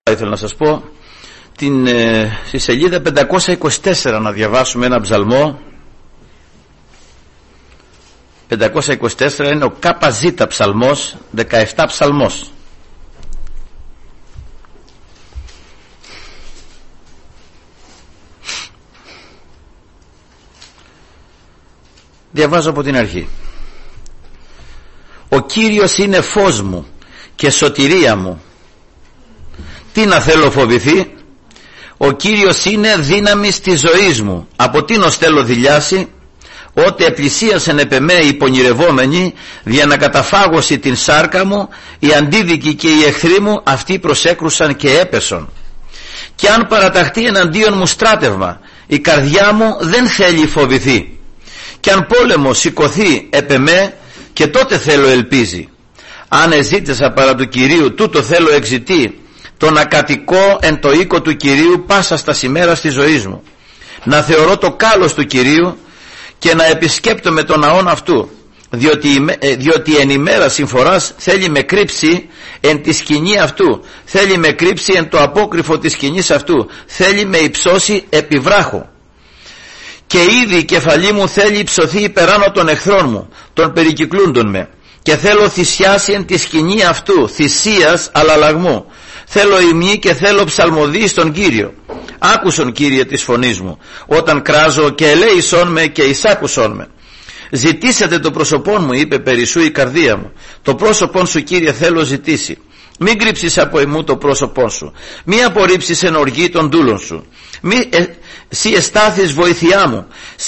ήθελα να σας πω στη σελίδα 524 να διαβάσουμε ένα ψαλμό. 524 είναι ο ΚΖ ψαλμός, 17 ψαλμός. Διαβάζω από την αρχή. Ο Κύριος είναι φως μου και σωτηρία μου. Τι να θέλω φοβηθεί? Ο Κύριος είναι δύναμη της ζωής μου. Από τίνος θέλω δειλιάσει? Ότε επλησίασεν επ' εμέ οι πονηρευόμενοι, δια να καταφάγωση την σάρκα μου, οι αντίδικοι και οι εχθροί μου, αυτοί προσέκρουσαν και έπεσον. Και αν παραταχτεί εναντίον μου στράτευμα, η καρδιά μου δεν θέλει φοβηθεί. Και αν πόλεμο σηκωθεί επ' εμέ, και τότε θέλω ελπίζει. Αν εζήτησα παρά του Κυρίου, τούτο θέλω εξητεί, το να κατοικώ εν το οίκο του Κυρίου πάσα στα ημέρα της ζωής μου, να θεωρώ το κάλος του Κυρίου και να επισκέπτομαι τον ναόν αυτού, διότι εν ημέρα συμφοράς θέλει με κρύψει εν τη σκηνή αυτού, θέλει με κρύψει εν το απόκρυφο της σκηνής αυτού, θέλει με υψώσει επί βράχου. Και ήδη η κεφαλή μου θέλει υψωθεί υπεράνω των εχθρών μου, των περικυκλούντων με, και θέλω θυσιάσει εν τη σκηνή αυτού, θυσίας αλλαλαγμού. Θέλω ημί και θέλω ψαλμοδί στον Κύριο. Άκουσον, Κύριε, της φωνής μου, όταν κράζω, και ελέησόν με και εισάκουσόν με. Ζητήσατε το πρόσωπόν μου, είπε, περισσού η καρδία μου. Το πρόσωπόν σου, Κύριε, θέλω ζητήσει. Μην κρύψεις από εμού το πρόσωπόν σου. Μη απορρίψεις εν οργή των δούλων σου. Σύ εστάθης βοηθειά μου.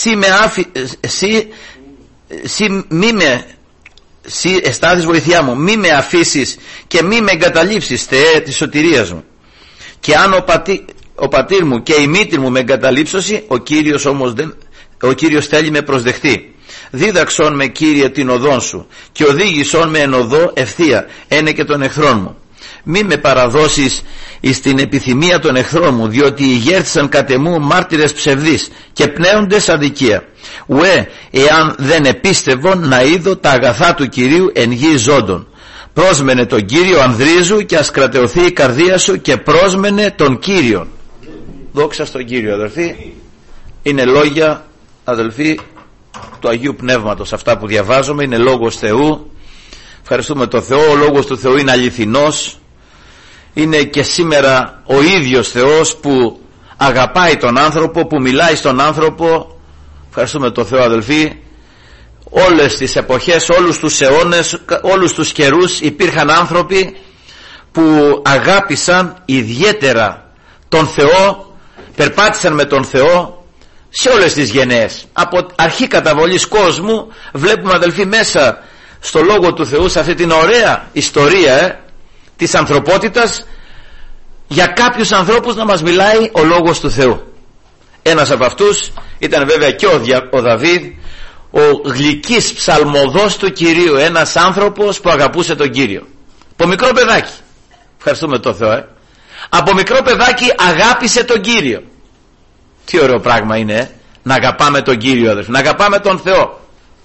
Σύ εστάθης βοηθειά μου. Μη με αφήσεις και μη με εγκαταλείψεις, Θεέ της σωτηρίας μου. Και αν ο πατήρ μου και η μήτηρ μου με εγκαταλείψωση, ο Κύριος θέλει με προσδεχτεί. Δίδαξον με, Κύριε, την οδόν σου, και οδήγησον με εν οδό ευθεία, ένε και των εχθρών μου. Μη με παραδώσεις εις την επιθυμία των εχθρών μου, διότι ηγέρθησαν κατ' εμού μάρτυρες ψευδείς και πνέοντες αδικία. Ουέ, εάν δεν επίστευον να είδω τα αγαθά του Κυρίου εν γη ζώντων. Πρόσμενε τον Κύριο ανδρίζου, και ας κρατεωθεί η καρδία σου, και πρόσμενε τον Κύριον. Δόξα στον Κύριο, αδελφοί. Είναι λόγια, αδελφοί, του Αγίου Πνεύματος. Αυτά που διαβάζουμε είναι λόγος Θεού. Ευχαριστούμε τον Θεό. Ο λόγος του Θεού είναι αληθινός. Είναι και σήμερα ο ίδιος Θεός που αγαπάει τον άνθρωπο, που μιλάει στον άνθρωπο. Ευχαριστούμε τον Θεό, αδελφοί. Όλες τις εποχές, όλους τους αιώνες, όλους τους καιρούς υπήρχαν άνθρωποι που αγάπησαν ιδιαίτερα τον Θεό, περπάτησαν με τον Θεό σε όλες τις γενναίες. Από αρχή καταβολής κόσμου βλέπουμε, αδελφοί, μέσα στο Λόγο του Θεού, σε αυτή την ωραία ιστορία της ανθρωπότητας, για κάποιους ανθρώπους να μας μιλάει ο Λόγος του Θεού. Ένας από αυτούς ήταν βέβαια και ο Δαβίδ, ο γλυκής ψαλμοδός του Κυρίου, ένας άνθρωπος που αγαπούσε τον Κύριο. Από μικρό παιδάκι, ευχαριστούμε τον Θεό, από μικρό παιδάκι αγάπησε τον Κύριο. Τι ωραίο πράγμα είναι να αγαπάμε τον Κύριο, αδελφοί, να αγαπάμε τον Θεό.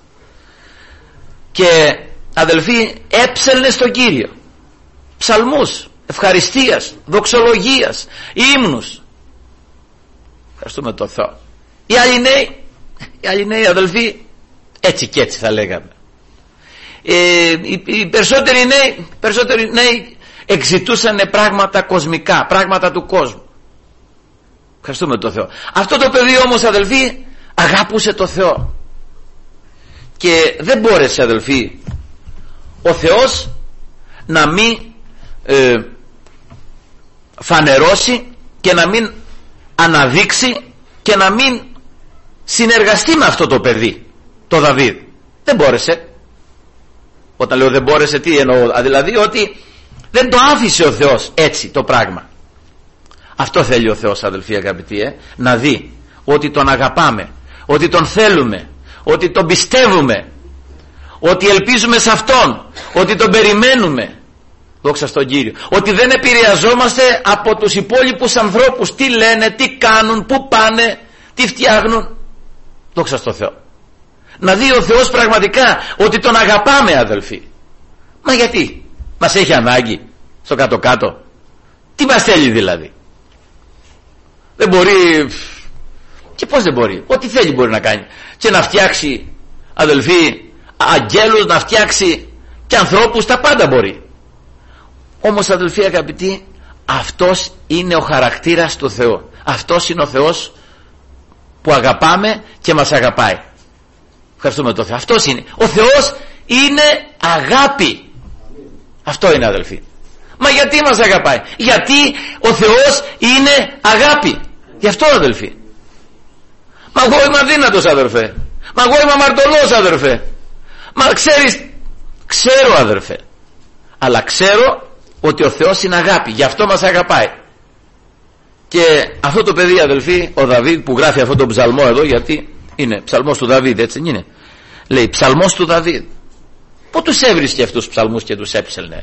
Και, αδελφοί, έψελνε στον Κύριο ψαλμούς ευχαριστίας, δοξολογίας, ύμνους. Ευχαριστούμε τον Θεό. Οι άλλοι νέοι, αδελφοί, έτσι και έτσι θα λέγαμε. Οι περισσότεροι νέοι εξητούσαν πράγματα κοσμικά, πράγματα του κόσμου. Ευχαριστούμε τον Θεό. Αυτό το παιδί όμως, αδελφοί, αγάπησε τον Θεό. Και δεν μπόρεσε, αδελφοί, ο Θεός να μην φανερώσει και να μην αναδείξει και να μην συνεργαστεί με αυτό το παιδί, το Δαβίδ. Δεν μπόρεσε. Όταν λέω δεν μπόρεσε, τι εννοώ? Δηλαδή ότι δεν το άφησε ο Θεός έτσι το πράγμα. Αυτό θέλει ο Θεός, αδελφοί αγαπητοί, να δει ότι τον αγαπάμε, ότι τον θέλουμε, ότι τον πιστεύουμε, ότι ελπίζουμε σε Αυτόν, ότι τον περιμένουμε. Δόξα στον Κύριο. Ότι δεν επηρεαζόμαστε από τους υπόλοιπους ανθρώπους, τι λένε, τι κάνουν, πού πάνε, τι φτιάχνουν. Δόξα στον Θεό. Να δει ο Θεός πραγματικά ότι τον αγαπάμε, αδελφοί. Μα γιατί? Μας έχει ανάγκη στο κάτω-κάτω? Τι μας θέλει δηλαδή? Δεν μπορεί. Και πώς δεν μπορεί? Ό,τι θέλει μπορεί να κάνει. Και να φτιάξει, αδελφοί, αγγέλους, να φτιάξει και ανθρώπους, τα πάντα μπορεί. Όμως, αδελφοί αγαπητοί, αυτός είναι ο χαρακτήρας του Θεού. Αυτός είναι ο Θεός που αγαπάμε και μας αγαπάει. Ευχαριστούμε τον Θεό. Αυτός είναι. Ο Θεός είναι αγάπη. Αυτό είναι, αδελφοί. Μα γιατί μας αγαπάει? Γιατί ο Θεός είναι αγάπη. Γι' αυτό, αδελφοί. Μα εγώ είμαι αδύνατος, αδερφέ. Μα εγώ είμαι αμαρτωλός, αδερφέ. Μα ξέρεις, ξέρω, αδερφέ, αλλά ξέρω ότι ο Θεός είναι αγάπη. Γι' αυτό μας αγαπάει. Και αυτό το παιδί, αδελφοί, ο Δαβίδ, που γράφει αυτό το ψαλμό εδώ, γιατί είναι ψαλμός του Δαβίδ, έτσι είναι, λέει ψαλμός του Δαβίδ. Πού τους έβρισκε αυτούς τους ψαλμούς και τους έψελνε?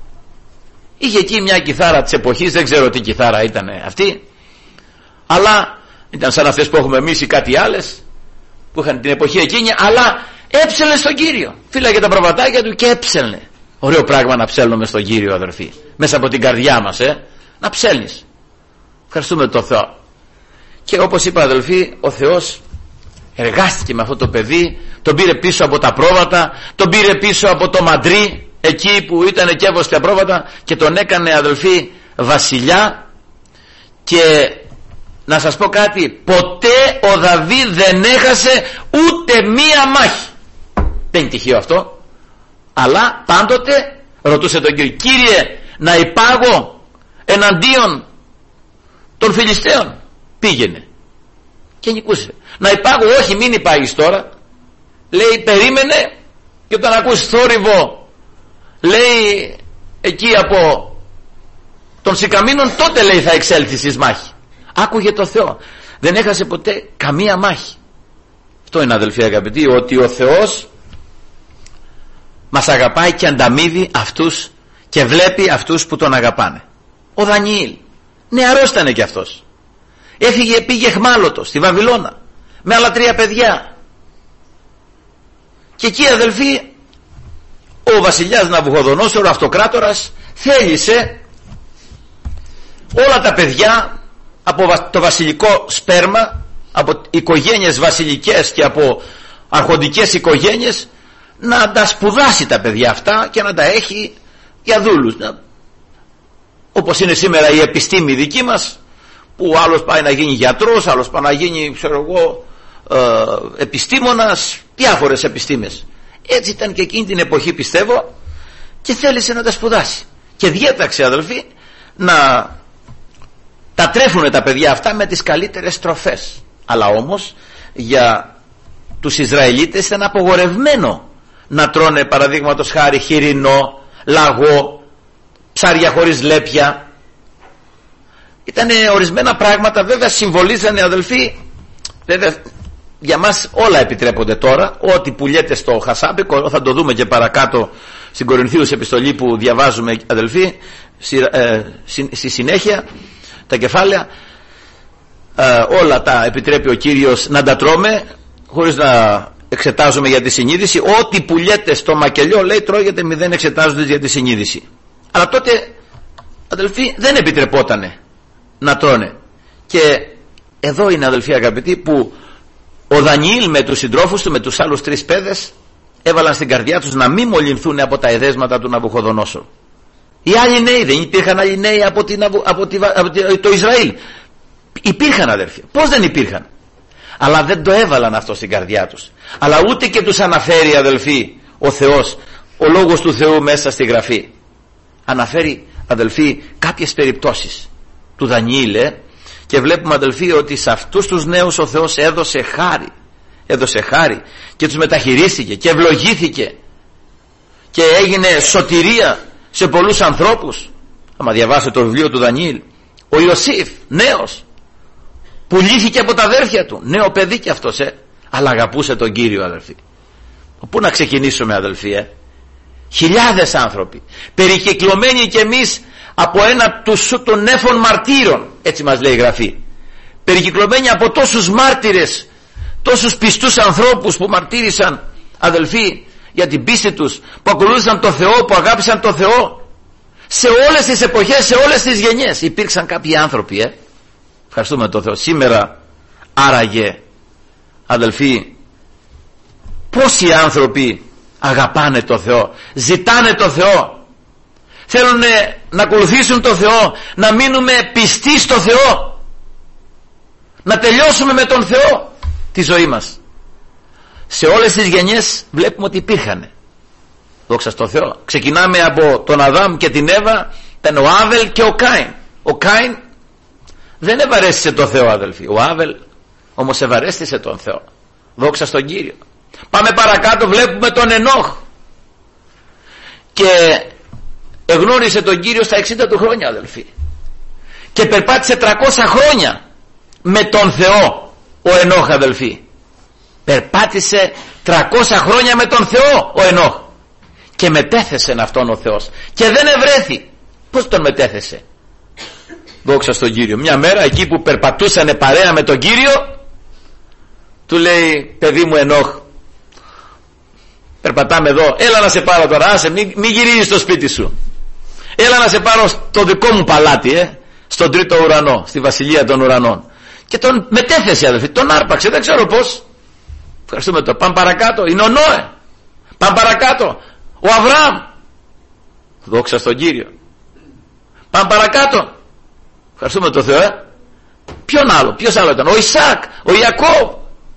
Είχε εκεί μια κιθάρα της εποχής, δεν ξέρω τι κιθάρα ήταν αυτή, αλλά ήταν σαν αυτές που έχουμε εμείς ή κάτι άλλες που είχαν την εποχή εκείνη, αλλά έψελνε στον Κύριο. Φύλαγε τα προβατάκια του και έψελνε. Ωραίο πράγμα να ψέλνουμε στον Κύριο, αδερφοί, μέσα από την καρδιά μας, να ψέλνεις. Ευχαριστούμε τον Θεό. Και όπως είπα, αδελφοί, ο Θεός εργάστηκε με αυτό το παιδί, τον πήρε πίσω από τα πρόβατα, τον πήρε πίσω από το μαντρί, εκεί που ήταν εκεύωστη τα πρόβατα, και τον έκανε, αδελφοί, βασιλιά. Και να σας πω κάτι, ποτέ ο Δαβίδ δεν έχασε ούτε μία μάχη. Δεν είναι τυχαίο αυτό, αλλά πάντοτε ρωτούσε τον Κύριο, Κύριε, να υπάγω εναντίον των Φιλιστέων? Πήγαινε και νικούσε. Να υπάγω? Όχι, μην υπάγεις τώρα. Λέει, περίμενε, και όταν ακούσεις θόρυβο, λέει, εκεί από των Σικαμίνων, τότε, λέει, θα εξέλθεις εις μάχη. Άκουγε το Θεό. Δεν έχασε ποτέ καμία μάχη. Αυτό είναι, αδελφοί αγαπητοί, ότι ο Θεός μας αγαπάει και ανταμείβει αυτούς και βλέπει αυτούς που τον αγαπάνε. Ο Δανιήλ, νεαρός ήταν και αυτός. Έφυγε, πήγε εχμάλωτος στη Βαβυλώνα με άλλα 3 παιδιά. Και εκεί, αδελφοί, ο βασιλιάς Ναβουχοδονόσορ, ο αυτοκράτορας, θέλησε όλα τα παιδιά από το βασιλικό σπέρμα, από οικογένειες βασιλικές και από αρχοντικές οικογένειες, να τα σπουδάσει τα παιδιά αυτά και να τα έχει για δούλους. Όπως είναι σήμερα η επιστήμη δική μας, που άλλος πάει να γίνει γιατρός, άλλος πάει να γίνει, ξέρω εγώ, επιστήμονας, διάφορες επιστήμες. Έτσι ήταν και εκείνη την εποχή, πιστεύω, και θέλησε να τα σπουδάσει. Και διέταξε, αδελφοί, να τα τρέφουν τα παιδιά αυτά με τις καλύτερες τροφές. Αλλά όμως για τους Ισραηλίτες ήταν απογορευμένο να τρώνε, παραδείγματος χάρη, χοιρινό, λαγό, ψάρια χωρίς λέπια. Ήτανε ορισμένα πράγματα, βέβαια συμβολίζανε, αδελφοί, βέβαια για μας όλα επιτρέπονται τώρα. Ό,τι πουλιέται στο χασάπικο, θα το δούμε και παρακάτω στην Κορινθίους επιστολή που διαβάζουμε, αδελφοί, στη συνέχεια, τα κεφάλαια, όλα τα επιτρέπει ο Κύριος να τα τρώμε χωρίς να εξετάζουμε για τη συνείδηση. Ό,τι πουλιέται στο μακελιό, λέει, τρώγεται, μη δεν εξετάζονται για τη συνείδηση. Αλλά τότε, αδελφοί, δεν επιτρεπότανε να τρώνε. Και εδώ είναι, αδελφοί αγαπητοί, που ο Δανιήλ με τους συντρόφους του, με τους άλλους 3 παιδες, έβαλαν στην καρδιά τους να μην μολυνθούν από τα εδέσματα του Ναβουχοδονόσορ. Οι άλλοι νέοι, δεν υπήρχαν άλλοι νέοι από το Ισραήλ? Υπήρχαν, αδερφοί. Πώς δεν υπήρχαν? Αλλά δεν το έβαλαν αυτό στην καρδιά τους. Αλλά ούτε και τους αναφέρει, αδελφοί, ο Θεός, ο λόγος του Θεού μέσα στη Γραφή. Αναφέρει, αδελφοί, κάποιες περιπτώσεις του Δανιήλ, και βλέπουμε, αδελφοί, ότι σε αυτούς τους νέους ο Θεός έδωσε χάρη. Έδωσε χάρη και τους μεταχειρίστηκε και ευλογήθηκε και έγινε σωτηρία σε πολλούς ανθρώπους. Άμα διαβάσετε το βιβλίο του Δανιήλ, ο Ιωσήφ, νέος, πουλήθηκε από τα αδέρφια του, νέο παιδί κι αυτός, αλλά αγαπούσε τον Κύριο, αδελφοί. Πού να ξεκινήσουμε, αδελφοί? Χιλιάδες άνθρωποι, περικυκλωμένοι κι εμείς από ένα των νέφων μαρτύρων, έτσι μας λέει η Γραφή, περικυκλωμένοι από τόσους μάρτυρες, τόσους πιστούς ανθρώπους που μαρτύρησαν, αδελφοί, για την πίστη τους, που ακολούθησαν το Θεό, που αγάπησαν το Θεό. σε όλες τις εποχές, σε όλες τις γενιές υπήρξαν κάποιοι άνθρωποι, ευχαριστούμε τον Θεό. Σήμερα άραγε, αδελφοί, πόσοι άνθρωποι αγαπάνε τον Θεό, ζητάνε τον Θεό, θέλουν να ακολουθήσουν τον Θεό, να μείνουμε πιστοί στο Θεό, να τελειώσουμε με τον Θεό τη ζωή μας. Σε όλες τις γενιές βλέπουμε ότι υπήρχαν. Δόξα στο Θεό. Ξεκινάμε από τον Αδάμ και την Εύα, ήταν ο Άβελ και ο Κάιν. Ο Κάιν δεν ευαρέστησε τον Θεό, αδελφοί. Ο Άβελ όμως ευαρέστησε τον Θεό. Δόξα στον Κύριο. Πάμε παρακάτω, βλέπουμε τον Ενόχ, και εγνώρισε τον Κύριο στα 60 του χρόνια, αδελφοί, και περπάτησε 300 χρόνια με τον Θεό. Ο Ενόχ, αδελφοί, περπάτησε 300 χρόνια με τον Θεό ο Ενόχ, και μετέθεσε αυτόν ο Θεός και δεν ευρέθη. Πώς τον μετέθεσε? Δόξα στον Κύριο. Μια μέρα εκεί που περπατούσανε παρέα με τον Κύριο, του λέει, παιδί μου Ενόχ, περπατάμε εδώ, έλα να σε πάρω τώρα, άσε, μην γυρίζεις στο σπίτι σου, έλα να σε πάρω στο δικό μου παλάτι, στον τρίτο ουρανό, στη βασιλεία των ουρανών. Και τον μετέθεσε, αδελφοί, τον άρπαξε, δεν ξέρω πώς. Ευχαριστούμε το. Πάμε παρακάτω, είναι ο Νόε. Πάμε παρακάτω, ο Αβραάμ. Δόξα στον Κύριο. Πάμε παρακάτω, ευχαριστούμε το Θεό. Ποιος άλλο ήταν? Ο Ισαάκ, ο Ιακώβ.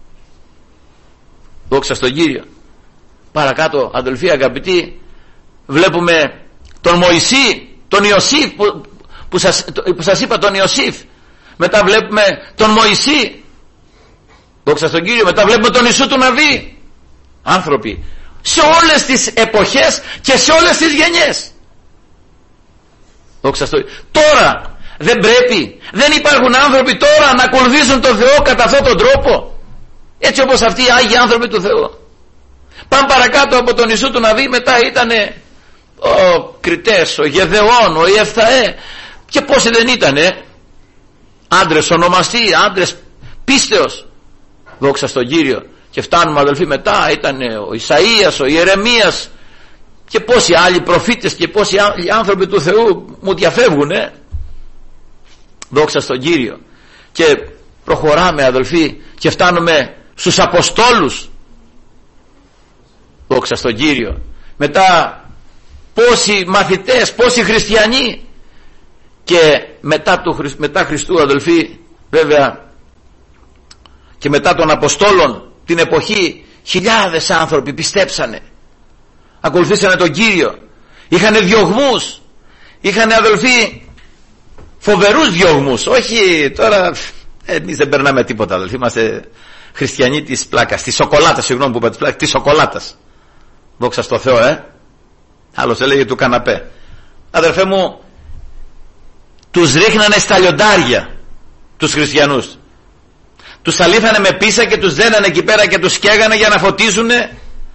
Δόξα στον Κύριο. Παρακάτω, αδελφοί αγαπητοί, βλέπουμε τον Μωυσή, τον Ιωσήφ που σας είπα, τον Ιωσήφ. Μετά βλέπουμε τον Μωυσή. Δόξα στον Κύριο. Μετά βλέπουμε τον Ιησού του Ναβί. Άνθρωποι σε όλες τις εποχές και σε όλες τις γενιές. Δόξα στον Κύριο. Τώρα δεν πρέπει, δεν υπάρχουν άνθρωποι τώρα να ακολουθήσουν τον Θεό κατά αυτόν τον τρόπο, έτσι όπως αυτοί οι Άγιοι άνθρωποι του Θεού? Πάμε παρακάτω από τον Ιησού του Ναβί, μετά ήτανε ο Κριτές, ο Γεδεών, ο Ιεφθαέ, και πόσοι δεν ήτανε άντρες ονομαστοί, άντρες πίστεως. Δόξα στον Κύριο. Και φτάνουμε, αδελφοί, μετά ήτανε ο Ισαΐας, ο Ιερεμίας, και πόσοι άλλοι προφήτες και πόσοι άλλοι άνθρωποι του Θεού μου διαφεύγουνε. Δόξα στον Κύριο. Και προχωράμε, αδελφοί, και φτάνουμε στους Αποστόλους. Δόξα στον Κύριο. Μετά πόσοι μαθητές, πόσοι χριστιανοί, και μετά Χριστού, αδελφοί, βέβαια, και μετά των Αποστόλων την εποχή, χιλιάδες άνθρωποι πιστέψανε, ακολουθήσανε τον Κύριο. Είχανε διωγμούς, είχανε, αδελφοί, φοβερούς διωγμούς. Όχι τώρα, εμείς δεν περνάμε τίποτα, αδελφοί, είμαστε χριστιανοί της πλάκας, της σοκολάτας, συγγνώμη που είπα της πλάκας, της σοκολάτας. Δόξα στο Θεό, άλλος έλεγε του καναπέ. Αδερφέ μου, τους ρίχνανε στα λιοντάρια τους χριστιανούς, τους αλήθανε με πίσα και τους δένανε εκεί πέρα και τους σκέγανε για να φωτίζουνε,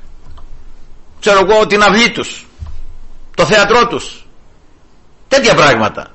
ξέρω εγώ, την αυλή τους, το θέατρό τους. Τέτοια πράγματα,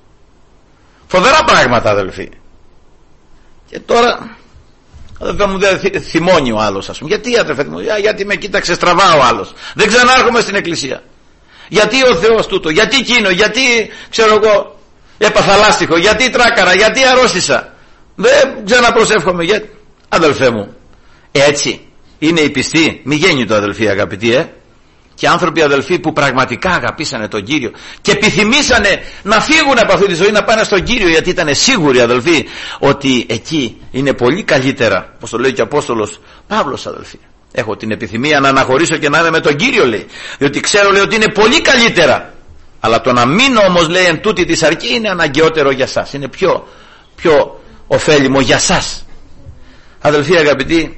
φοβερά πράγματα, αδελφοί. Και τώρα, αδελφέ μου, δεν θυμώνει ο άλλος, ας πούμε. Γιατί, αδελφέ μου? Γιατί με κοίταξε στραβά ο άλλος, δεν ξανάρχομαι στην εκκλησία. Γιατί ο Θεός τούτο, γιατί εκείνο, γιατί, ξέρω εγώ, έπαθα λάστιχο, γιατί τράκαρα, γιατί αρρώστησα, δεν ξαναπροσεύχομαι. Αδελφέ μου, έτσι είναι οι πιστοί, μη γέννη το, αδελφοί αγαπητοί, και άνθρωποι, αδελφοί, που πραγματικά αγαπήσανε τον Κύριο και επιθυμήσανε να φύγουν από αυτή τη ζωή, να πάνε στον Κύριο, γιατί ήταν σίγουροι, αδελφοί, ότι εκεί είναι πολύ καλύτερα, όπως το λέει και ο Απόστολος Παύλος, αδελφοί. Έχω την επιθυμία να αναχωρήσω και να είμαι με τον Κύριο, λέει, διότι ξέρω, λέει, ότι είναι πολύ καλύτερα. Αλλά το να μείνω όμως, λέει, εν τούτη της αρκή, είναι αναγκαιότερο για σας, είναι πιο ωφέλιμο για σας. Αδελφοί αγαπητοί,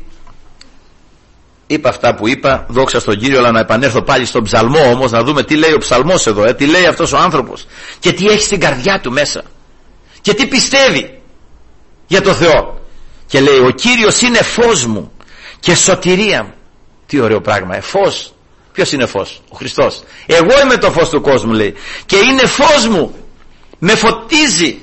είπα αυτά που είπα, δόξα στον Κύριο, αλλά να επανέλθω πάλι στον ψαλμό όμως, να δούμε τι λέει ο ψαλμός εδώ, τι λέει αυτός ο άνθρωπος και τι έχει στην καρδιά του μέσα και τι πιστεύει για το Θεό. Και λέει, ο Κύριος είναι φως μου και σωτηρία μου. Τι ωραίο πράγμα, φως. Ποιος είναι φως? Ο Χριστός. Εγώ είμαι το φως του κόσμου, λέει, και είναι φως μου, με φωτίζει,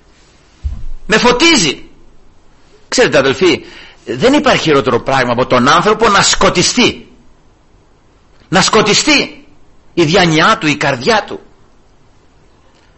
με φωτίζει. Ξέρετε, αδελφοί, δεν υπάρχει χειρότερο πράγμα από τον άνθρωπο να σκοτιστεί, να σκοτιστεί η διάνοιά του, η καρδιά του.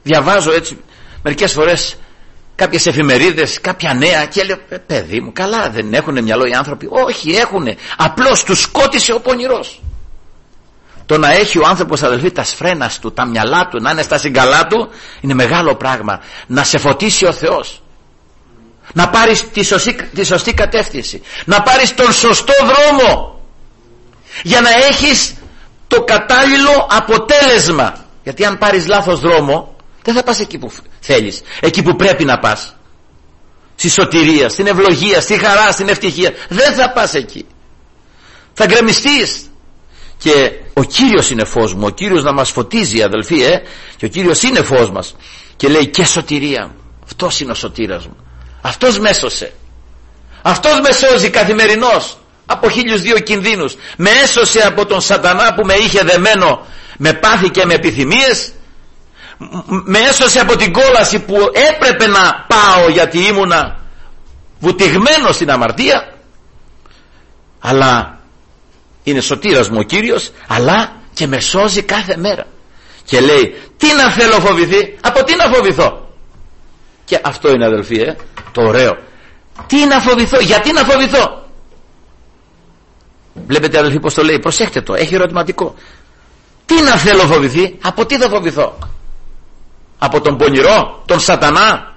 Διαβάζω έτσι μερικές φορές κάποιες εφημερίδες, κάποια νέα και λέω παιδί μου, καλά δεν έχουνε μυαλό οι άνθρωποι? Όχι, έχουνε, απλώς τους σκότισε ο πονηρός. Το να έχει ο άνθρωπος, αδελφοί, τα σφρένα του, τα μυαλά του, να είναι στα συγκαλά του, είναι μεγάλο πράγμα. Να σε φωτίσει ο Θεός, να πάρεις τη σωστή κατεύθυνση, να πάρεις τον σωστό δρόμο, για να έχεις το κατάλληλο αποτέλεσμα. Γιατί αν πάρεις λάθος δρόμο, δεν θα πας εκεί που θέλεις, εκεί που πρέπει να πας, στη σωτηρία, στην ευλογία, στη χαρά, στην ευτυχία. Δεν θα πας εκεί, θα γκρεμιστείς. Και ο Κύριος είναι φως μου, ο Κύριος να μας φωτίζει, αδελφοί, και ο Κύριος είναι φως μας, και λέει και σωτηρία μου. Αυτός είναι ο σωτήρας μου, αυτός με έσωσε, αυτός με σώζει καθημερινώς από 1002 κινδύνους. Με έσωσε από τον σατανά που με είχε δεμένο με πάθη και με επιθυμίες, με έσωσε από την κόλαση που έπρεπε να πάω γιατί ήμουνα βουτυγμένος στην αμαρτία, αλλά είναι σωτήρας μου ο Κύριος, αλλά και με σώζει κάθε μέρα. Και λέει τι να θέλω φοβηθεί, από τι να φοβηθώ? Και αυτό είναι, αδελφοί, το ωραίο. Τι να φοβηθώ, γιατί να φοβηθώ? Βλέπετε, αδελφοί, πως το λέει, προσέχτε το, έχει ερωτηματικό. Τι να θέλω φοβηθεί, από τι θα φοβηθώ? Από τον πονηρό, τον σατανά?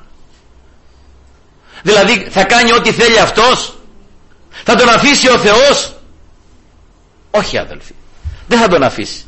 Δηλαδή θα κάνει ό,τι θέλει αυτός, θα τον αφήσει ο Θεός? Όχι, αδελφοί, δεν θα τον αφήσει.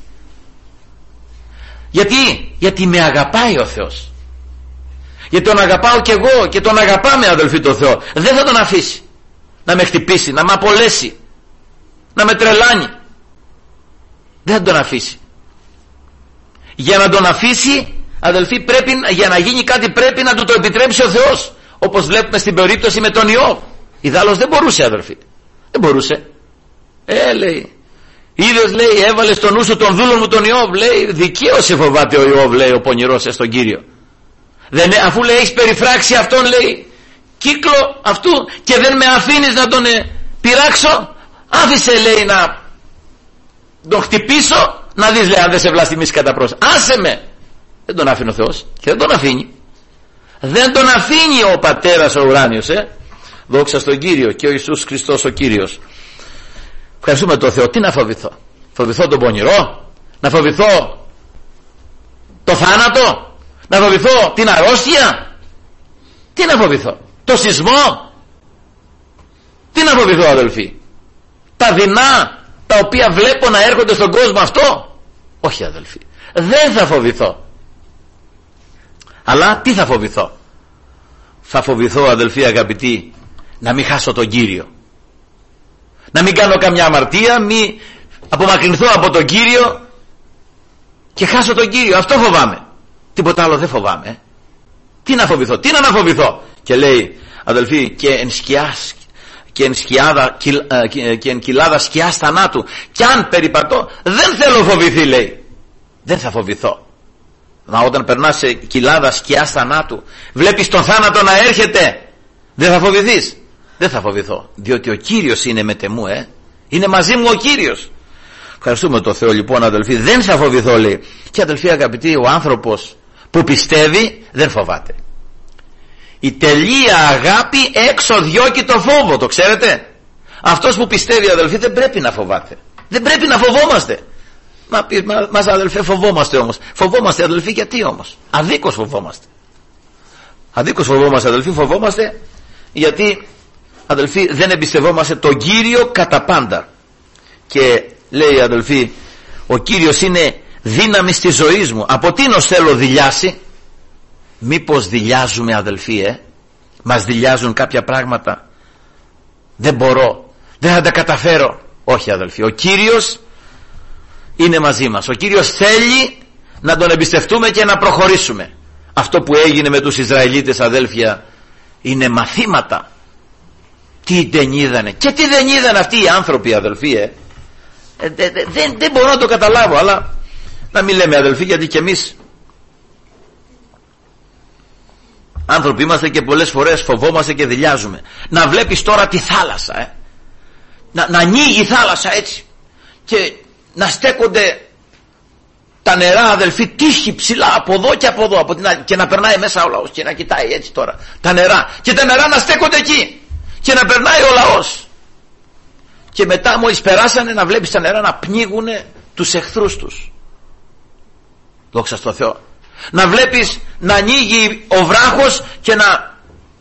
Γιατί με αγαπάει ο Θεός, γιατί τον αγαπάω κι εγώ και τον αγαπάμε, αδελφοί, τον Θεό. Δεν θα τον αφήσει να με χτυπήσει, να με απολέσει, να με τρελάνει. Δεν θα τον αφήσει. Για να τον αφήσει, αδελφοί, πρέπει, για να γίνει κάτι πρέπει να του το επιτρέψει ο Θεός, όπως βλέπουμε στην περίπτωση με τον Ιώβ. Ιδάλλως δεν μπορούσε, αδελφοί, δεν μπορούσε. Λέει, είδες, λέει, έβαλε στο νου σου τον δούλο μου τον Ιώβ, λέει, δικαίως σε φοβάται ο Ιώβ, λέει, ο πονηρός στον Κύριο. Αφού, λέει, έχεις περιφράξει αυτόν, λέει, κύκλο αυτού και δεν με αφήνεις να τον πειράξω, άφησε, λέει, να τον χτυπήσω, να δεις, λέει, αν δεν σε βλαστημίσει κατά πρόσωπο. Άσε με. Δεν τον άφηνε ο Θεός και δεν τον αφήνει. Δεν τον αφήνει ο Πατέρας ο ουράνιος, δόξα στον Κύριο, και ο Ιησούς Χριστός ο Κύριος. Ευχαριστούμε τον Θεό. Τι να φοβηθώ? Φοβηθώ τον πονηρό? Να φοβηθώ το θάνατο? Να φοβηθώ την αρρώστια? Τι να φοβηθώ? Το σεισμό? Τι να φοβηθώ, αδελφοί? Τα δεινά τα οποία βλέπω να έρχονται στον κόσμο αυτό? Όχι, αδελφοί, δεν θα φοβηθώ. Αλλά τι θα φοβηθώ? Θα φοβηθώ, αδελφοί αγαπητοί, να μην χάσω τον Κύριο, να μην κάνω καμιά αμαρτία, μην απομακρυνθώ από τον Κύριο και χάσω τον Κύριο. Αυτό φοβάμαι, τίποτα άλλο δεν φοβάμαι. Τι να φοβηθώ, τι να φοβηθώ? Και λέει, αδελφοί, και εν κοιλάδα σκιάς θανάτου, κι αν περιπατώ δεν θέλω φοβηθεί, λέει. Δεν θα φοβηθώ. Μα όταν περνάς σε κοιλάδα σκιάς θανάτου, βλέπεις τον θάνατο να έρχεται, δεν θα φοβηθείς? Δεν θα φοβηθώ, διότι ο Κύριος είναι με τεμού, είναι μαζί μου ο Κύριος. Ευχαριστούμε τον Θεό, λοιπόν, αδελφοί, δεν θα φοβηθώ, λέει. Και, αδελφοί αγαπητοί, ο άνθρωπος που πιστεύει δεν φοβάται. Η τελεία αγάπη έξω διώκει το φόβο, το ξέρετε? Αυτός που πιστεύει, αδελφοί, δεν πρέπει να φοβάται, δεν πρέπει να φοβόμαστε. Μας, αδελφέ, φοβόμαστε όμως. Φοβόμαστε, αδελφοί, γιατί όμως? Αδίκως φοβόμαστε. Αδίκως φοβόμαστε, αδελφοί, φοβόμαστε γιατί, αδελφοί, δεν εμπιστευόμαστε τον Κύριο κατά πάντα. Και λέει, αδελφοί, ο Κύριος είναι δύναμη της ζωής μου. Από τίνος θέλω δειλιάσει? Μήπως δειλιάζουμε, αδελφοί, μας δειλιάζουν κάποια πράγματα? Δεν μπορώ, δεν θα τα καταφέρω. Όχι, αδελφοί, ο Κύριος είναι μαζί μας. Ο Κύριος θέλει να τον εμπιστευτούμε και να προχωρήσουμε. Αυτό που έγινε με τους Ισραηλίτες, αδέλφια, είναι μαθήματα. Τι δεν είδανε και τι δεν είδαν αυτοί οι άνθρωποι, αδελφοί, δεν μπορώ να το καταλάβω. Αλλά να μην λέμε, αδελφοί, γιατί και εμείς άνθρωποι είμαστε και πολλές φορές φοβόμαστε και δειλιάζουμε. Να βλέπεις τώρα τη θάλασσα, να ανοίγει η θάλασσα έτσι και να στέκονται Τα νερά, αδελφοί, τύχη ψηλά από εδώ και από εδώ, από την άλλη, και να περνάει μέσα ο λαός και να κοιτάει έτσι τώρα τα νερά, και τα νερά να στέκονται εκεί και να περνάει ο λαός, και μετά μόλις περάσανε να βλέπεις τα νερά να πνίγουν τους εχθρούς τους. Δόξα στο Θεό. Να βλέπεις να ανοίγει ο βράχος και να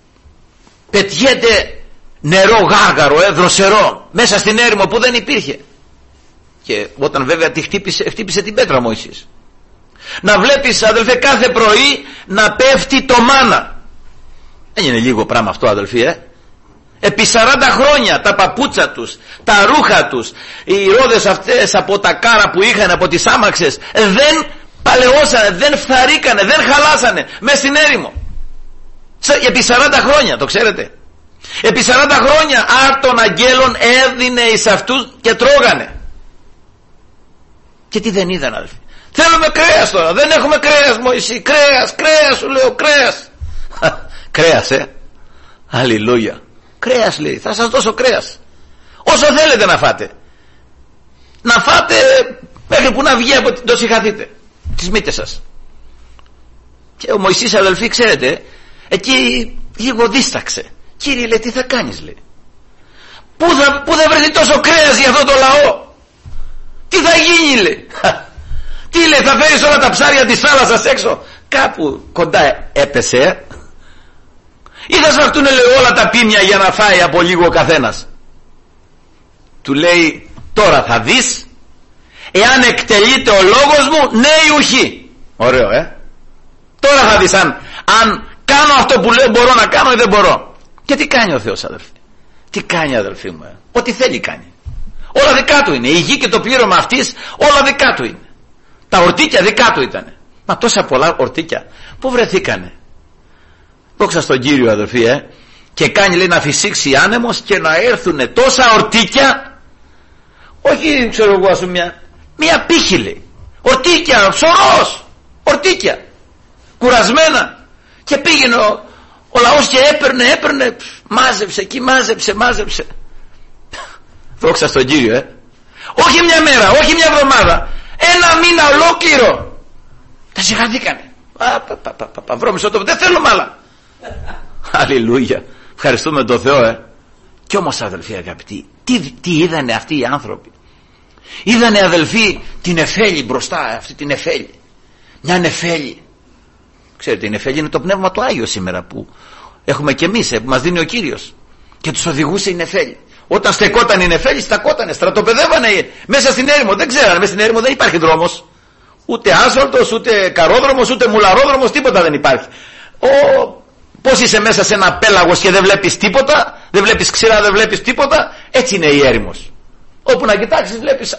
πετιέται νερό γάργαρο, δροσερό, μέσα στην έρημο που δεν υπήρχε. Και όταν βέβαια τη χτύπησε την πέτρα Μωυσής. Να βλέπεις, αδελφέ, κάθε πρωί να πέφτει το μάνα. Δεν είναι λίγο πράγμα αυτό, αδελφοί, Επί 40 χρόνια τα παπούτσα τους, τα ρούχα τους, οι ρόδες αυτές από τα κάρα που είχαν, από τις άμαξες, δεν παλαιώσανε, δεν φθαρήκανε, δεν χαλάσανε μες στην έρημο. Επί 40 χρόνια, το ξέρετε. Επί 40 χρόνια άρτων αγγέλων έδινε εις αυτούς και τρώγανε. Και τι δεν είδαν, αδελφοί? Θέλουμε κρέας τώρα, δεν έχουμε κρέας Μωυσή, κρέας σου λέω, κρέας. Κρέας, αλληλούια. Κρέας λέει, θα σας δώσω κρέας, όσο θέλετε να φάτε. Να φάτε μέχρι που να βγει από το συγχαθείτε τις μύτες σας. Και ο Μωυσής, αδελφοί, ξέρετε, εκεί λίγο δίσταξε. Κύριε, λέει, τι θα κάνεις, λέει? Πού θα βρεθεί τόσο κρέας για αυτό το λαό? Τι θα γίνει, λέει? Τι λέει, θα φέρεις όλα τα ψάρια της θάλασσας έξω? Κάπου κοντά έπεσε. Ή θα σφαχτούν, λέει, όλα τα πίμια για να φάει από λίγο ο καθένας? Του λέει, τώρα θα δεις εάν εκτελείται ο λόγος μου, ναι ή ουχή. Ωραίο, Τώρα θα δεις αν κάνω αυτό που λέω μπορώ να κάνω ή δεν μπορώ. Και τι κάνει ο Θεός, αδελφοί? Τι κάνει, αδελφοί μου? Ό,τι θέλει κάνει. Όλα δικά του είναι. Η γη και το πλήρωμα αυτής όλα δικά του είναι. Τα ορτίκια δικά του ήταν. Μα τόσα πολλά ορτίκια πού βρεθήκανε? Δόξα στον Κύριο, αδελφοί, Και κάνει, λέει, να φυσήξει άνεμος και να έρθουνε τόσα ορτίκια. Όχι, ξέρω εγώ, ας πούμε, μια πύχη, λέει. Ορτίκια, σωρός ορτίκια, κουρασμένα. Και πήγαινε ο λαός και έπαιρνε, μάζεψε εκεί, μάζεψε. Δόξα στον Κύριο, Όχι μια μέρα, όχι μια εβδομάδα, ένα μήνα ολόκληρο. Τα συγχαθήκανε. Βρώμισο το, δεν θέλουμε άλλα. Αλληλούια. Ευχαριστούμε τον Θεό, Κι όμως, αδελφοί αγαπητοί, τι είδανε αυτοί οι άνθρωποι? Είδανε, αδελφοί, την νεφέλη μπροστά, αυτή την νεφέλη. Μια νεφέλη. Ξέρετε, η νεφέλη είναι το Πνεύμα του Άγιο σήμερα που έχουμε κι εμείς, που μας δίνει ο Κύριος. Και τους οδηγούσε η νεφέλη. Όταν στεκόταν η νεφέλη, στακότανε, στρατοπεδεύανε μέσα στην έρημο. Δεν ξέρανε, μέσα στην έρημο δεν υπάρχει δρόμος. Ούτε άσφαλτος, ούτε καρόδρομος, ούτε μουλαρόδρομος, τίποτα δεν υπάρχει. Πώς είσαι μέσα σε ένα πέλαγος και δεν βλέπεις τίποτα, δεν βλέπεις ξηρά, δεν βλέπεις τίποτα? Έτσι είναι η έρημος. Όπου να κοιτάξεις βλέπεις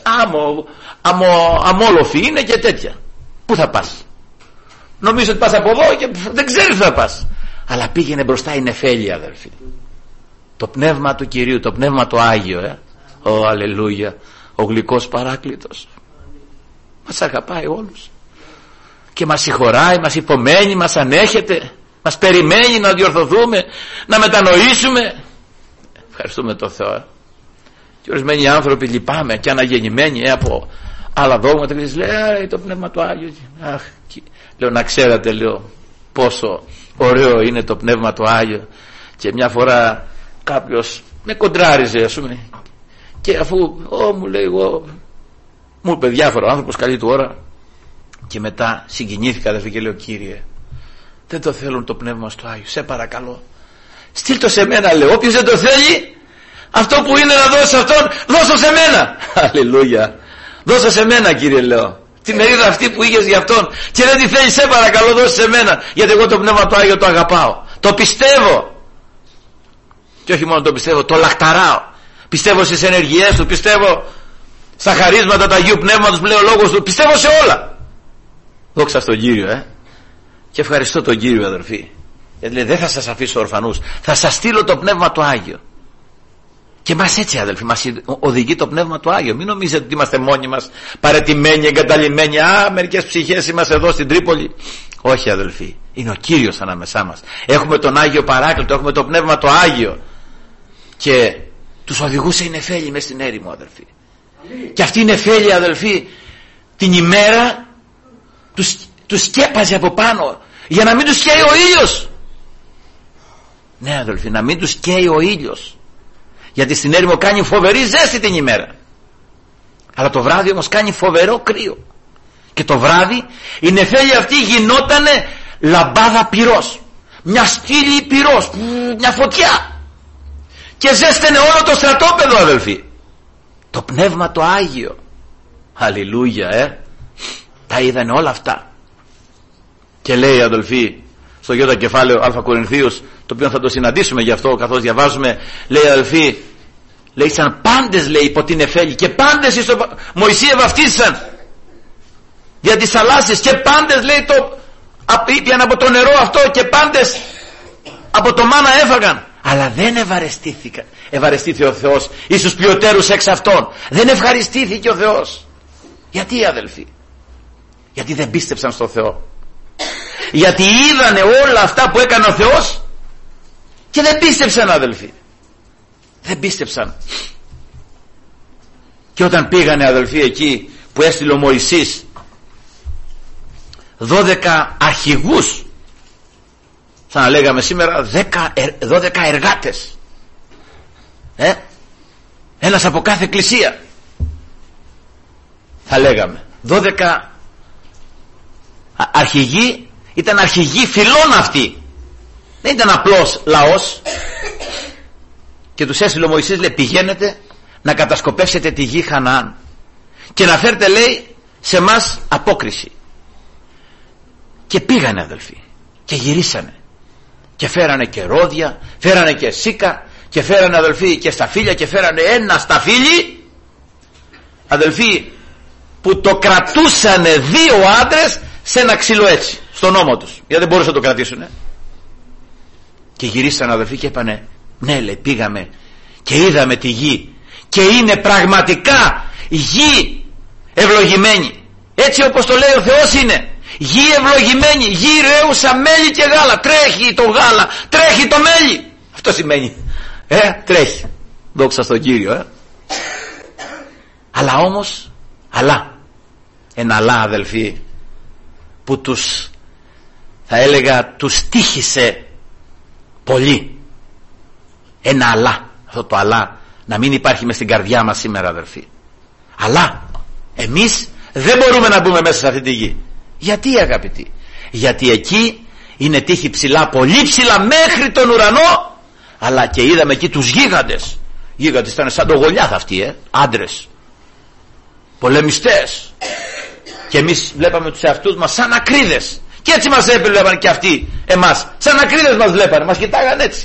αμόλοφη είναι και τέτοια. Πού θα πας? Νομίζω ότι πας από εδώ και δεν ξέρεις που θα πας. Αλλά πήγαινε μπροστά η νεφέλη, αδελφοί. Το Πνεύμα του Κυρίου, το Πνεύμα το Άγιο, αλληλούια. Ο γλυκός Παράκλητος μας αγαπάει όλους και μας συγχωράει, μας υπομένει, μας ανέχεται, μας περιμένει να διορθωθούμε, να μετανοήσουμε. Ευχαριστούμε τον Θεό. Και ορισμένοι άνθρωποι λυπάμαι και αναγεννημένοι από άλλα δόγματα και λέει το Πνεύμα του Άγιο. Αχ, λέω, να ξέρατε, λέω, πόσο ωραίο είναι το Πνεύμα του Άγιο. Και μια φορά κάποιος με κοντράριζε, ας πούμε, και αφού μου λέει, εγώ μου είπε διάφορα ο άνθρωπος, καλή του ώρα, και μετά συγκινήθηκα, αδελφοί, και λέω, Κύριε, δεν το θέλουν το Πνεύμα του Άγιο, σε παρακαλώ, στείλ το σε μένα, λέω, όποιος δεν το θέλει, αυτό που είναι να δώσει αυτόν, δώσω σε μένα. Αλληλούια. Δώσω σε μένα, Κύριε, λέω, τη μερίδα αυτή που είχες για αυτόν, και δεν τη θέλει, σε παρακαλώ, δώσε σε μένα, γιατί εγώ το Πνεύμα του Άγιο το αγαπάω, το πιστεύω. Και όχι μόνο το πιστεύω, το λαχταράω. Πιστεύω στις ενεργειές του, πιστεύω στα χαρίσματα του Αγίου Πνεύματος που λέει ο λόγος του, πιστεύω σε όλα. Δόξα στον Κύριο, Και ευχαριστώ τον Κύριο, αδερφοί, γιατί λέει, δεν θα σας αφήσω ορφανούς, θα σας στείλω το Πνεύμα του Άγιο. Και μας έτσι, αδελφοί, μας οδηγεί το Πνεύμα του Άγιο. Μην νομίζετε ότι είμαστε μόνοι μας, παρετημένοι, εγκαταλειμμένοι. Μερικές ψυχές είμαστε εδώ στην Τρίπολη. Όχι, αδελφοί, είναι ο Κύριος ανάμεσά μας. Έχουμε τον Άγιο Παράκλητο, έχουμε το Πνεύμα το Άγιο. Και τους οδηγούσε η νεφέλη μες στην έρημο, αδελφοί. Και αυτή η νεφέλη, αδελφοί, την ημέρα τους σκέπαζε από πάνω για να μην τους καίει ο ήλιος. Ναι αδελφοί, να μην τους καίει ο ήλιος, γιατί στην έρημο κάνει φοβερή ζέστη την ημέρα, αλλά το βράδυ όμως κάνει φοβερό κρύο. Και το βράδυ η νεφέλη αυτή γινότανε λαμπάδα πυρός, μια στήλη πυρός, μια φωτιά, και ζέστενε όλο το στρατόπεδο αδελφοί. Το Πνεύμα το Άγιο, αλληλούια, τα είδανε όλα αυτά. Και λέει αδελφοί στο Ιώτα κεφάλαιο Α Κορινθίους, το οποίο θα το συναντήσουμε γι' αυτό καθώς διαβάζουμε, λέει αδελφοί, λέει σαν πάντες, λέει, υπό την νεφέλη, και πάντες εις το Μωυσή βαφτίσαν δια τις θαλάσσης, και πάντες, λέει, το ήπιαν από το νερό αυτό, και πάντες από το μάνα έφαγαν, αλλά δεν ευαρεστήθη ο Θεός εις τους πλειοτέρους εξ αυτών. Δεν ευχαριστήθηκε ο Θεός. Γιατί αδελφοί? Γιατί δεν πίστεψαν στο Θεό, γιατί είδανε όλα αυτά που έκανε ο Θεός και δεν πίστεψαν αδελφοί, δεν πίστεψαν. Και όταν πήγανε αδελφοί εκεί που έστειλε ο Μωυσής 12 αρχηγούς, σαν να λέγαμε σήμερα 12 εργάτες, ένας από κάθε εκκλησία, θα λέγαμε 12 αρχηγοί, ήταν αρχηγοί φυλών αυτοί, δεν ήταν απλός λαός. Και τους έστειλε ο Μωυσής, λέει, πηγαίνετε να κατασκοπεύσετε τη γη Χαναάν και να φέρετε, λέει, σε μας απόκριση. Και πήγανε αδελφοί και γυρίσανε και φέρανε και ρόδια, φέρανε και σίκα, και φέρανε αδελφοί και σταφύλια, και φέρανε ένα σταφύλι αδελφοί που το κρατούσανε 2 άντρες σε ένα ξύλο έτσι στον ώμο τους, γιατί δεν μπορούσαν να το κρατήσουν. Και γυρίσανε αδελφοί και είπανε, ναι, λέει, πήγαμε και είδαμε τη γη και είναι πραγματικά γη ευλογημένη, έτσι όπως το λέει ο Θεός είναι. Γη ευλογημένη, γη ρέουσα μέλι και γάλα. Τρέχει το γάλα, τρέχει το μέλι. Αυτό σημαίνει, τρέχει. Δόξα στον Κύριο, Αλλά όμως, ένα αλλά αδελφοί, που τους, θα έλεγα, τους τύχησε πολύ. Ένα αλλά, αυτό το αλλά να μην υπάρχει μες στην καρδιά μας σήμερα αδελφοί. Αλλά εμείς δεν μπορούμε να μπούμε μέσα σε αυτή τη γη. Γιατί αγαπητοί? Γιατί εκεί είναι τείχη ψηλά, πολύ ψηλά, μέχρι τον ουρανό. Αλλά και είδαμε εκεί τους γίγαντες. Γίγαντες ήταν σαν το Γολιάθ αυτοί, άντρες, πολεμιστές. Και εμείς βλέπαμε τους εαυτούς μας σαν ακρίδες. Και έτσι μας έβλεπαν και αυτοί εμάς, σαν ακρίδες μας βλέπανε, μας κοιτάγαν έτσι.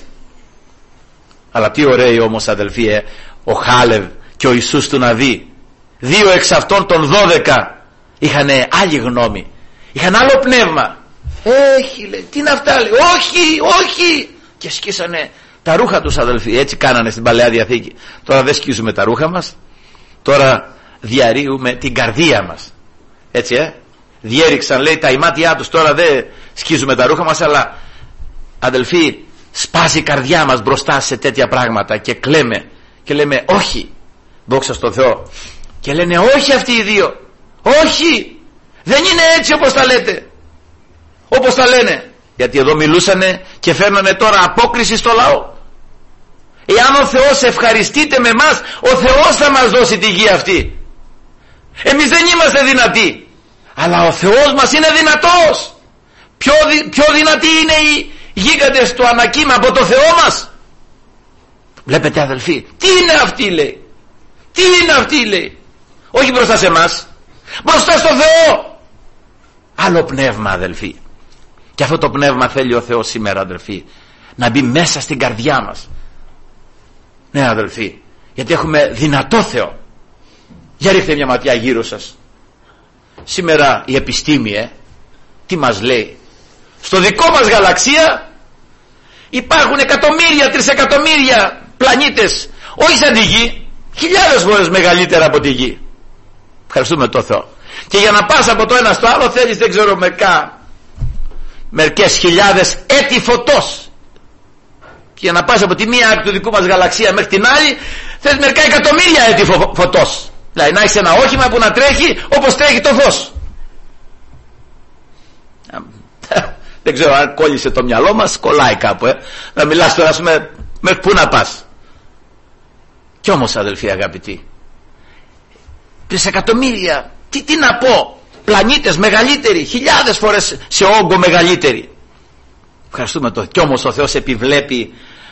Αλλά τι ωραίοι όμως αδελφοί, ο Χάλευ και ο Ιησούς του Ναβί, 2 εξ αυτών των 12 είχαν άλλη γνώμη, είχαν άλλο πνεύμα. Έχει, λέει, τι είναι αυτά, λέει, όχι, και σκίσανε τα ρούχα τους αδελφοί. Έτσι κάνανε στην Παλαιά Διαθήκη. Τώρα δεν σκίζουμε τα ρούχα μας, τώρα διαρρήουμε την καρδία μας, έτσι, διέριξαν, λέει, τα ημάτια τους. Τώρα δεν σκίζουμε τα ρούχα μας, αλλά αδελφοί, σπάζει η καρδιά μας μπροστά σε τέτοια πράγματα και κλαίμε και λέμε όχι, δόξα στον Θεό. Και λένε όχι αυτοί οι 2, όχι, δεν είναι έτσι όπως τα λέτε, όπως τα λένε. Γιατί εδώ μιλούσανε και φέρνανε τώρα απόκριση στο λαό. Εάν ο Θεός ευχαριστείται με μας, ο Θεός θα μας δώσει τη γη αυτή. Εμείς δεν είμαστε δυνατοί, αλλά ο Θεός μας είναι δυνατός. Πιο δυνατοί είναι οι γίγαντες του Ανακίμα από το Θεό μας. Βλέπετε αδελφοί, τι είναι αυτή, λέει, τι είναι αυτή, λέει. Όχι μπροστά σε εμάς, μπροστά στο Θεό. Άλλο πνεύμα αδελφοί. Και αυτό το πνεύμα θέλει ο Θεός σήμερα αδελφοί, να μπει μέσα στην καρδιά μας. Ναι αδελφοί, γιατί έχουμε δυνατό Θεό. Για ρίχτε μια ματιά γύρω σας. Σήμερα η επιστήμη τι μας λέει? Στο δικό μας γαλαξία υπάρχουν εκατομμύρια, τρισεκατομμύρια πλανήτες, όχι σαν τη γη, χιλιάδες φορές μεγαλύτερα από τη γη. Ευχαριστούμε το Θεό. Και για να πας από το ένα στο άλλο θέλεις, δεν ξέρω, μερικές χιλιάδες έτη φωτός. Και για να πας από τη μία άκρη του δικού μας γαλαξία μέχρι την άλλη θέλεις μερικά εκατομμύρια έτη φωτός. Δηλαδή να έχεις ένα όχημα που να τρέχει όπως τρέχει το φως. Δεν ξέρω αν κόλλησε το μυαλό μας, κολλάει κάπου, να μιλάς τώρα, με πού να πας. Κι όμως, αδελφοί αγαπητοί, δισεκατομμύρια, τι να πω, πλανήτες μεγαλύτεροι, χιλιάδες φορές σε όγκο μεγαλύτεροι. Ευχαριστούμε το. Κι όμως ο Θεός επιβλέπει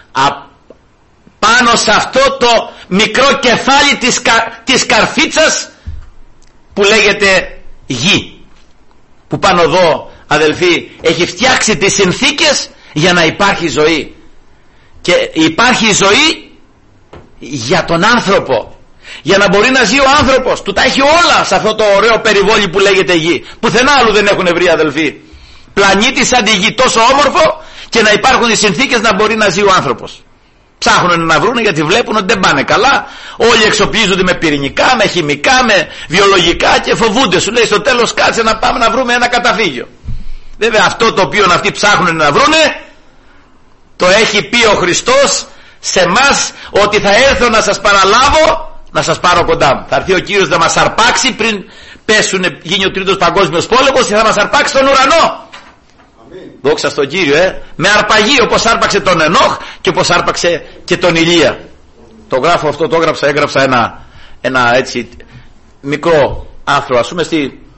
πάνω σε αυτό το μικρό κεφάλι της καρφίτσας που λέγεται γη, που πάνω εδώ, αδελφοί, έχει φτιάξει τις συνθήκες για να υπάρχει ζωή. Και υπάρχει ζωή για τον άνθρωπο, για να μπορεί να ζει ο άνθρωπος. Του τα έχει όλα σε αυτό το ωραίο περιβόλι που λέγεται γη. Πουθενά άλλου δεν έχουν βρει, αδελφοί, πλανήτη σαν τη γη τόσο όμορφο και να υπάρχουν οι συνθήκες να μπορεί να ζει ο άνθρωπος. Ψάχνουν να βρουν, γιατί βλέπουν ότι δεν πάνε καλά. Όλοι εξοπλίζονται με πυρηνικά, με χημικά, με βιολογικά και φοβούνται. Σου λέει στο τέλος, κάτσε να πάμε να βρούμε ένα καταφύγιο. Βέβαια αυτό το οποίο αυτοί ψάχνουν να βρούνε, το έχει πει ο Χριστός σε εμάς, ότι θα έρθω να σας παραλάβω, να σας πάρω κοντά μου. Θα έρθει ο Κύριος να μας αρπάξει πριν γίνει ο Τρίτος Παγκόσμιος Πόλεμος και θα μας αρπάξει στον ουρανό. Δόξα στον Κύριο, με αρπαγή, όπως άρπαξε τον Ενόχ και όπως άρπαξε και τον Ηλία. Το γράφω αυτό, το έγραψα ένα έτσι μικρό άρθρο, ας πούμε,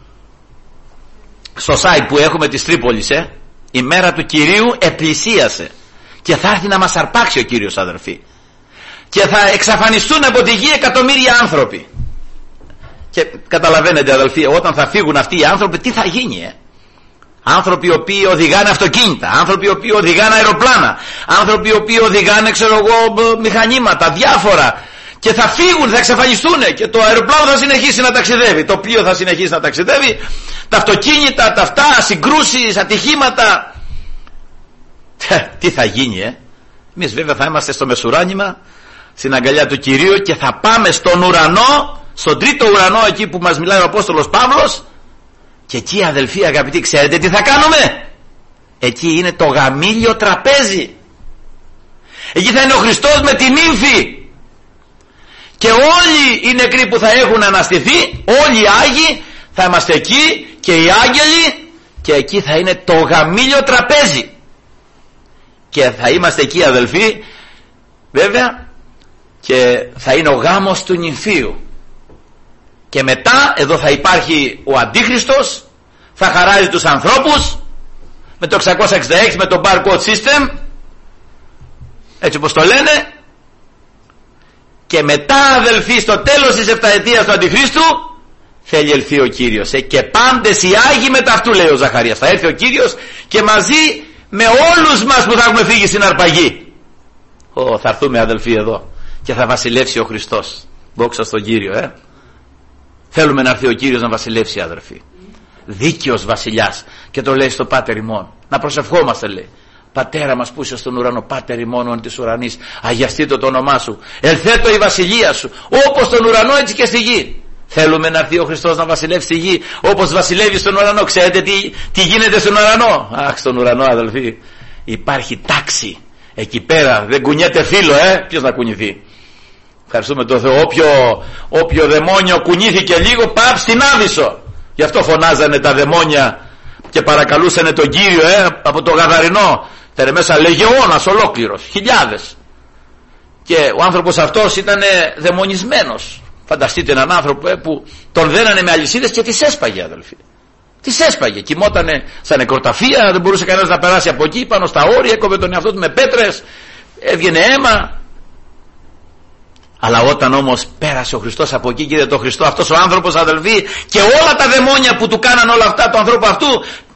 στο site που έχουμε της Τρίπολης. Η μέρα του Κυρίου επλησίασε και θα έρθει να μας αρπάξει ο Κύριος, αδερφοί, και θα εξαφανιστούν από τη γη εκατομμύρια άνθρωποι. Και καταλαβαίνετε, αδελφοί, όταν θα φύγουν αυτοί οι άνθρωποι, τι θα γίνει. Άνθρωποι οι οποίοι οδηγάνε αυτοκίνητα, άνθρωποι οι οποίοι οδηγάνε αεροπλάνα, άνθρωποι οι οποίοι οδηγάνε, ξέρω εγώ, μηχανήματα, διάφορα, και θα φύγουν, θα εξαφανιστούν, και το αεροπλάνο θα συνεχίσει να ταξιδεύει, το πλοίο θα συνεχίσει να ταξιδεύει, τα αυτοκίνητα, τα αυτά, συγκρούσεις, ατυχήματα. Τι θα γίνει, Εμείς βέβαια θα είμαστε στο μεσουράνημα, στην αγκαλιά του Κυρίου, και θα πάμε στον ουρανό, στον τρίτο ουρανό, εκεί που μας μιλάει ο Απόστολος Παύλος. Και εκεί, αδελφοί αγαπητοί, ξέρετε τι θα κάνουμε? Εκεί είναι το γαμήλιο τραπέζι. Εκεί θα είναι ο Χριστός με την ύμφη, και όλοι οι νεκροί που θα έχουν αναστηθεί, όλοι οι Άγιοι θα είμαστε εκεί, και οι άγγελοι, και εκεί θα είναι το γαμήλιο τραπέζι. Και θα είμαστε εκεί, αδελφοί, βέβαια, και θα είναι ο γάμος του νυμφίου. Και μετά εδώ θα υπάρχει ο Αντίχριστος, θα χαράζει τους ανθρώπους με το 666, με το barcode system, έτσι όπως το λένε. Και μετά, αδελφοί, στο τέλος της 7ετίας του Αντιχρίστου θέλει ελθεί ο Κύριος, και πάντες οι Άγιοι μετά αυτού, λέει ο Ζαχαρίας, θα έρθει ο Κύριος και μαζί με όλους μας που θα έχουμε φύγει στην αρπαγή, θα έρθουμε, αδελφοί, εδώ, και θα βασιλεύσει ο Χριστός. Δόξα στον Κύριο. Θέλουμε να έρθει ο Κύριος να βασιλεύσει, αδελφοί, δίκαιος βασιλιάς, και το λέει στο Πάτερ ημών. Να προσευχόμαστε, λέει: Πατέρα μας που είσαι στον ουρανό, Πάτερ ημών της ουρανής, αγιαστήτω το όνομά σου, ελθέτω η βασιλεία σου, όπως στον ουρανό έτσι και στη γη. Θέλουμε να έρθει ο Χριστός να βασιλεύσει στη γη, όπως βασιλεύει στον ουρανό. Ξέρετε τι γίνεται στον ουρανό? Αχ, στον ουρανό, αδελφοί, υπάρχει τάξη. Εκεί πέρα δεν κουνιέται φύλλο, ποιος να κουνηθεί? Ευχαριστούμε τον Θεό. Όποιο δαιμόνιο κουνήθηκε λίγο, παπ στην Άβυσσο. Γι' αυτό φωνάζανε τα δαιμόνια και παρακαλούσανε τον Κύριο, από το Γαδαρινό. Ήταν μέσα λεγεώνας ολόκληρος, χιλιάδες. Και ο άνθρωπος αυτός ήταν δαιμονισμένος. Φανταστείτε έναν άνθρωπο που τον δένανε με αλυσίδες και τις έσπαγε, αδελφοί. Τις έσπαγε. Κοιμότανε στα νεκροταφεία, δεν μπορούσε κανένας να περάσει από εκεί, πάνω στα όρια, έκοβε τον εαυτό του με πέτρες, έβγαινε αίμα. Αλλά όταν όμως πέρασε ο Χριστός από εκεί, και είδε τον Χριστό, αυτός ο άνθρωπος, αδελφοί, και όλα τα δαιμόνια που του κάναν όλα αυτά του ανθρώπου αυτού,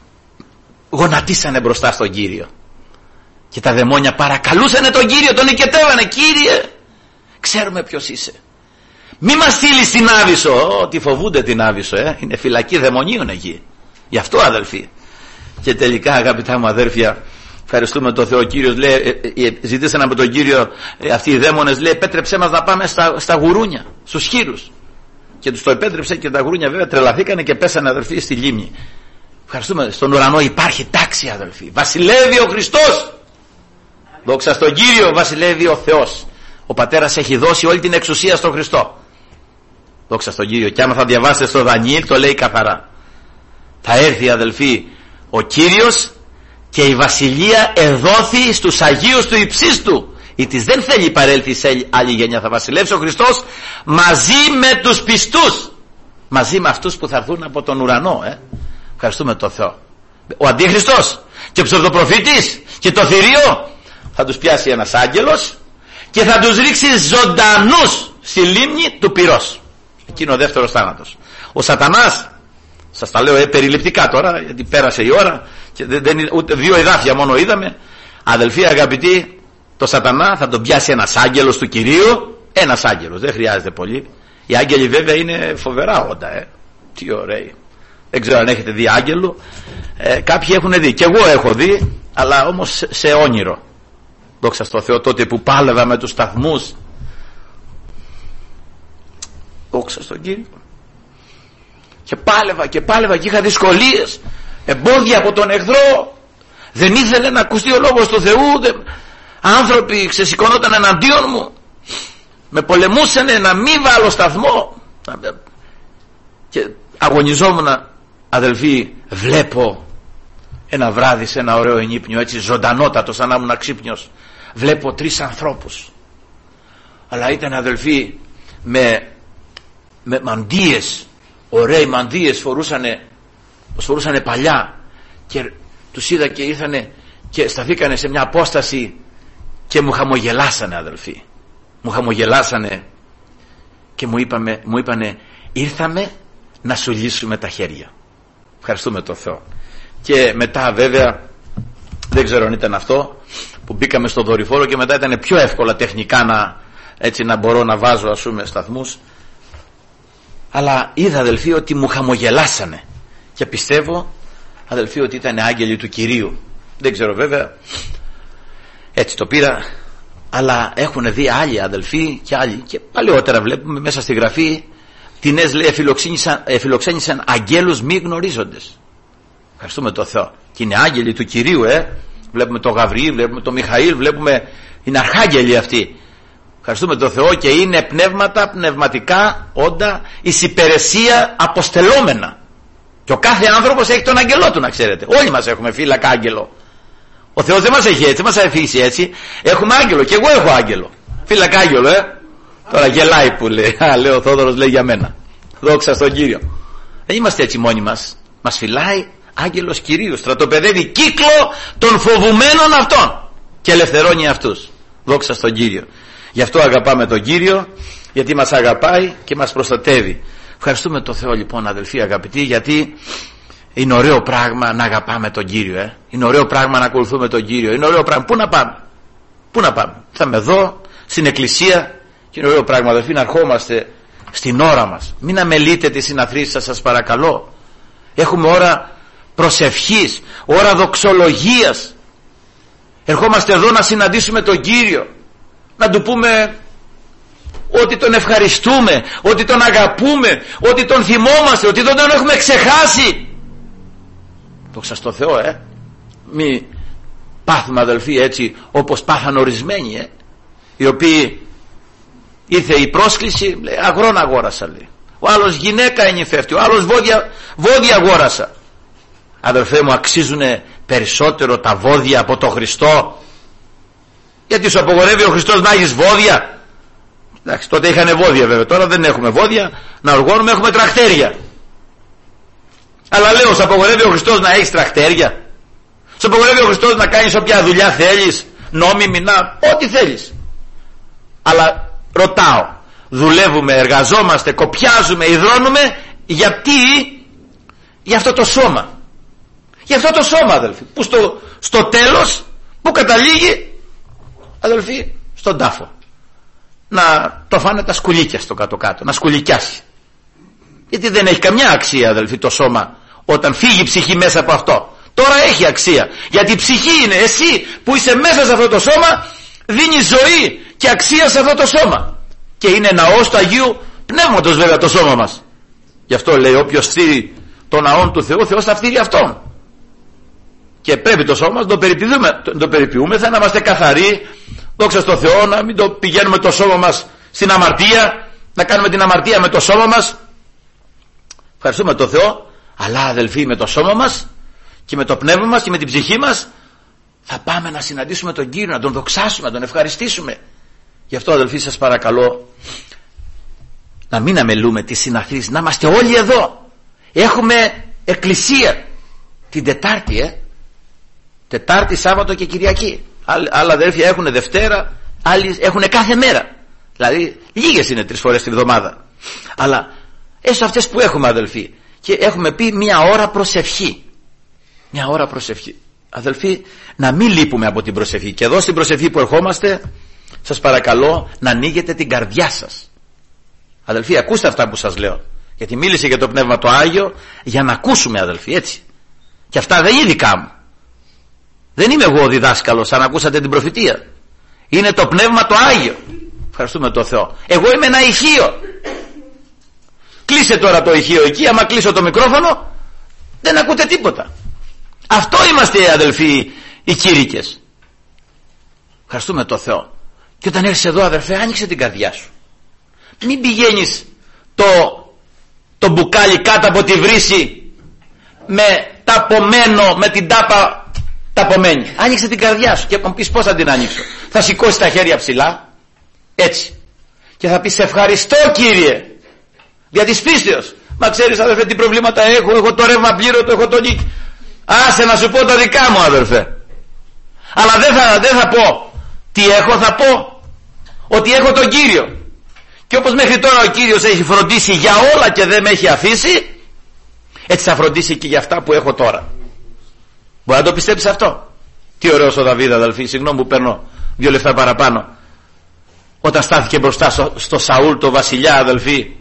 γονατίσανε μπροστά στον Κύριο. Και τα δαιμόνια παρακαλούσανε τον Κύριο, τον οικετεύανε: Κύριε, ξέρουμε ποιος είσαι, μη μας στείλεις στην Άβυσσο. Τι φοβούνται την Άβυσσο, είναι φυλακή δαιμονίων εκεί. Γι' αυτό, αδελφοί. Και τελικά, αγαπητά μου αδέρφια, ευχαριστούμε τον Θεό. Ο Κύριος λέει, ζητήσανε από τον Κύριο αυτοί οι δαίμονες, λέει: επέτρεψέ μας να πάμε στα γουρούνια, στους χήρους. Και τους το επέτρεψε, και τα γουρούνια βέβαια τρελαθήκανε και πέσανε, αδελφοί, στη λίμνη. Ευχαριστούμε. Στον ουρανό υπάρχει τάξη, αδελφοί. Βασιλεύει ο Χριστός. Δόξα στον Κύριο, βασιλεύει ο Θεός. Ο Πατέρας έχει δώσει όλη την εξουσία στον Χριστό. Δόξα στον Κύριο. Και άμα θα διαβάσετε στο Δανιήλ, το λέει καθαρά. Θα έρθει, αδελφοί, ο Κύριος και η βασιλεία εδόθη στους Αγίους του υψίστου. Ήτις δεν θέλει παρέλθει σε άλλη γενιά, θα βασιλεύσει ο Χριστός μαζί με τους πιστούς, μαζί με αυτούς που θα έρθουν από τον ουρανό. Ευχαριστούμε τον Θεό. Ο Αντίχριστος και ο ψευδοπροφήτης και το θηρίο θα τους πιάσει ένας άγγελος και θα τους ρίξει ζωντανούς στη λίμνη του πυρός. Εκείνο ο δεύτερος θάνατος. Ο Σατανάς, σας τα λέω περιληπτικά τώρα γιατί πέρασε η ώρα και ούτε 2 εδάφια μόνο είδαμε. Αδελφοί αγαπητοί, το Σατανά θα τον πιάσει ένας άγγελος του Κυρίου. Ένας άγγελος, δεν χρειάζεται πολύ. Οι άγγελοι βέβαια είναι φοβερά όντα. Τι ωραίοι. Δεν ξέρω αν έχετε δει άγγελο. Κάποιοι έχουν δει και εγώ έχω δει, αλλά όμως σε όνειρο. Δόξα στο Θεό, τότε που πάλευα με τους σταθμούς. Δόξα στον Κύριο. Και πάλευα και είχα δυσκολίες, εμπόδια από τον εχθρό. Δεν ήθελε να ακουστεί ο λόγος του Θεού. Άνθρωποι ξεσηκωνόταν εναντίον μου, με πολεμούσανε να μην βάλω σταθμό και αγωνιζόμουν. Αδελφοί, βλέπω ένα βράδυ σε ένα ωραίο ενύπνιο, έτσι ζωντανότατο σαν να ήμουν ξύπνιος, βλέπω 3 ανθρώπους, αλλά ήταν αδελφοί με μαντίες, ωραίοι μαντίες φορούσανε παλιά, και τους είδα και ήρθανε και σταθήκανε σε μια απόσταση και μου χαμογελάσανε αδελφοί, μου χαμογελάσανε και μου είπανε ήρθαμε να σου λύσουμε τα χέρια. Ευχαριστούμε τον Θεό. Και μετά βέβαια δεν ξέρω αν ήταν αυτό που μπήκαμε στο δορυφόρο και μετά ήταν πιο εύκολα τεχνικά να μπορώ να βάζω σταθμούς, αλλά είδα αδελφοί ότι μου χαμογελάσανε και πιστεύω αδελφοί ότι ήταν άγγελοι του Κυρίου. Δεν ξέρω βέβαια, έτσι το πήρα, αλλά έχουν δει άλλοι αδελφοί και άλλοι, και παλαιότερα βλέπουμε μέσα στη Γραφή τινές λέει εφιλοξένησαν αγγέλους μη γνωρίζοντες. Ευχαριστούμε τον Θεό. Και είναι άγγελοι του Κυρίου. Βλέπουμε τον Γαβριήλ, βλέπουμε τον Μιχαήλ, βλέπουμε, είναι αρχάγγελοι αυτοί. Ευχαριστούμε τον Θεό και είναι πνεύματα, πνευματικά όντα εις υπηρεσία αποστελόμενα. Και ο κάθε άνθρωπος έχει τον αγγελό του, να ξέρετε. Όλοι μας έχουμε φύλακα άγγελο. Ο Θεός δεν μας έχει έτσι, μας έχει αφήσει έτσι. Έχουμε άγγελο, και εγώ έχω άγγελο. Φύλακα άγγελο, Τώρα γελάει που λέει. Λέει ο Θόδωρος, λέει για μένα. Δόξα στον Κύριο. Δεν είμαστε έτσι μόνοι μας. Μας φυλάει άγγελος Κυρίου. Στρατοπεδεύει κύκλο των φοβουμένων αυτών και ελευθερώνει αυτούς. Δόξα στον Κύριο. Γι' αυτό αγαπάμε τον Κύριο, γιατί μας αγαπάει και μας προστατεύει. Ευχαριστούμε τον Θεό λοιπόν αδελφοί αγαπητοί, γιατί είναι ωραίο πράγμα να αγαπάμε τον Κύριο. Είναι ωραίο πράγμα να ακολουθούμε τον Κύριο. Είναι ωραίο πράγμα. Πού να πάμε? Πού να πάμε? Θα είμαι εδώ στην εκκλησία. Και είναι ωραίο πράγμα αδελφοί να ερχόμαστε στην ώρα μας. Μην αμελείτε τις συναθρήσεις σας παρακαλώ. Έχουμε ώρα προσευχής, ώρα δοξολογίας. Ερχόμαστε εδώ να συναντήσουμε τον Κύριο, να του πούμε ότι τον ευχαριστούμε, ότι τον αγαπούμε, ότι τον θυμόμαστε, ότι δεν τον έχουμε ξεχάσει. Δόξα στο Θεό. Μη πάθουμε αδελφοί έτσι όπως πάθαν ορισμένοι, οι οποίοι ήρθε η πρόσκληση, λέει, αγρόν αγόρασα, λέει. Ο άλλος γυναίκα ενυφεύτη, ο άλλος βόδια αγόρασα. Αδελφέ μου, αξίζουν περισσότερο τα βόδια από τον Χριστό? Γιατί σου απογορεύει ο Χριστός να έχεις βόδια? Εντάξει, τότε είχανε βόδια βέβαια, τώρα δεν έχουμε βόδια να οργώνουμε, έχουμε τρακτέρια. Αλλά λέω, σου απογορεύει ο Χριστός να έχεις τρακτέρια? Σου απογορεύει ο Χριστός να κάνεις όποια δουλειά θέλεις, νόμιμη, ό,τι θέλεις? Αλλά ρωτάω, δουλεύουμε, εργαζόμαστε, κοπιάζουμε, υδρώνουμε, γιατί? Για αυτό το σώμα. Για αυτό το σώμα αδελφοί, που στο τέλος που καταλήγει αδελφοί στον τάφο, να το φάνε τα σκουλίκια στο κάτω-κάτω, να σκουλικιάσει. Γιατί δεν έχει καμιά αξία αδελφοί το σώμα όταν φύγει η ψυχή μέσα από αυτό. Τώρα έχει αξία, γιατί η ψυχή είναι εσύ που είσαι μέσα σε αυτό το σώμα, δίνει ζωή και αξία σε αυτό το σώμα, και είναι ναός του Αγίου Πνεύματος βέβαια το σώμα μας. Γι' αυτό λέει, όποιος φτύρει το ναόν του Θεού, ο Θεός θα φτύρει αυτόν. Και πρέπει το σώμα μας να το περιποιούμεθα, να είμαστε καθαροί, δόξα στο Θεό, να μην το πηγαίνουμε το σώμα μας στην αμαρτία, να κάνουμε την αμαρτία με το σώμα μας. Ευχαριστούμε τον Θεό, αλλά αδελφοί με το σώμα μας και με το πνεύμα μας και με την ψυχή μας θα πάμε να συναντήσουμε τον Κύριο, να τον δοξάσουμε, να τον ευχαριστήσουμε. Γι' αυτό αδελφοί σας παρακαλώ να μην αμελούμε τις συναθρήσεις, να είμαστε όλοι εδώ. Έχουμε εκκλησία την Τετάρτη, Τετάρτη, Σάββατο και Κυριακή. Άλλα αδέλφια έχουν Δευτέρα, άλλοι έχουν κάθε μέρα. Δηλαδή λίγες είναι 3 φορές την εβδομάδα. Αλλά έστω αυτές που έχουμε αδελφοί, και έχουμε πει μια ώρα προσευχή. Μια ώρα προσευχή. Αδελφοί, να μην λείπουμε από την προσευχή. Και εδώ στην προσευχή που ερχόμαστε, σας παρακαλώ να ανοίγετε την καρδιά σας. Αδελφοί, ακούστε αυτά που σας λέω. Γιατί μίλησε για το Πνεύμα το Άγιο για να ακούσουμε, αδελφοί, έτσι. Και αυτά δεν είναι δικά μου. Δεν είμαι εγώ ο διδάσκαλος, αν ακούσατε την προφητεία. Είναι το Πνεύμα το Άγιο. Ευχαριστούμε τον Θεό. Εγώ είμαι ένα ηχείο. Κλείσε τώρα το ηχείο εκεί. Άμα κλείσω το μικρόφωνο, δεν ακούτε τίποτα. Αυτό είμαστε, αδελφοί, οι κήρυκες. Ευχαριστούμε τον Θεό. Και όταν έρθεις εδώ, αδελφέ, άνοιξε την καρδιά σου. Μην πηγαίνεις το μπουκάλι κάτω από τη βρύση με ταπομένο, με την τάπα ταπομένη. Άνοιξε την καρδιά σου. Και μου πεις πώς θα την ανοίξω. Θα σηκώσεις τα χέρια ψηλά, έτσι, και θα πεις ευχαριστώ Κύριε για της πίστεως. Μα ξέρεις, αδελφέ, τι προβλήματα έχω το ρεύμα πλήρωτο, έχω το νίκη. Άσε να σου πω τα δικά μου, αδελφέ. Αλλά δεν θα πω τι έχω, θα πω ότι έχω τον Κύριο. Και όπως μέχρι τώρα ο Κύριος έχει φροντίσει για όλα και δεν με έχει αφήσει, έτσι θα φροντίσει και για αυτά που έχω τώρα. Μπορεί να το πιστέψεις αυτό? Τι ωραίος ο Δαβίδ, αδελφοί. Συγγνώμη που παίρνω 2 λεπτά παραπάνω. Όταν στάθηκε μπροστά στο Σαούλ, το βασιλιά, αδελφοί,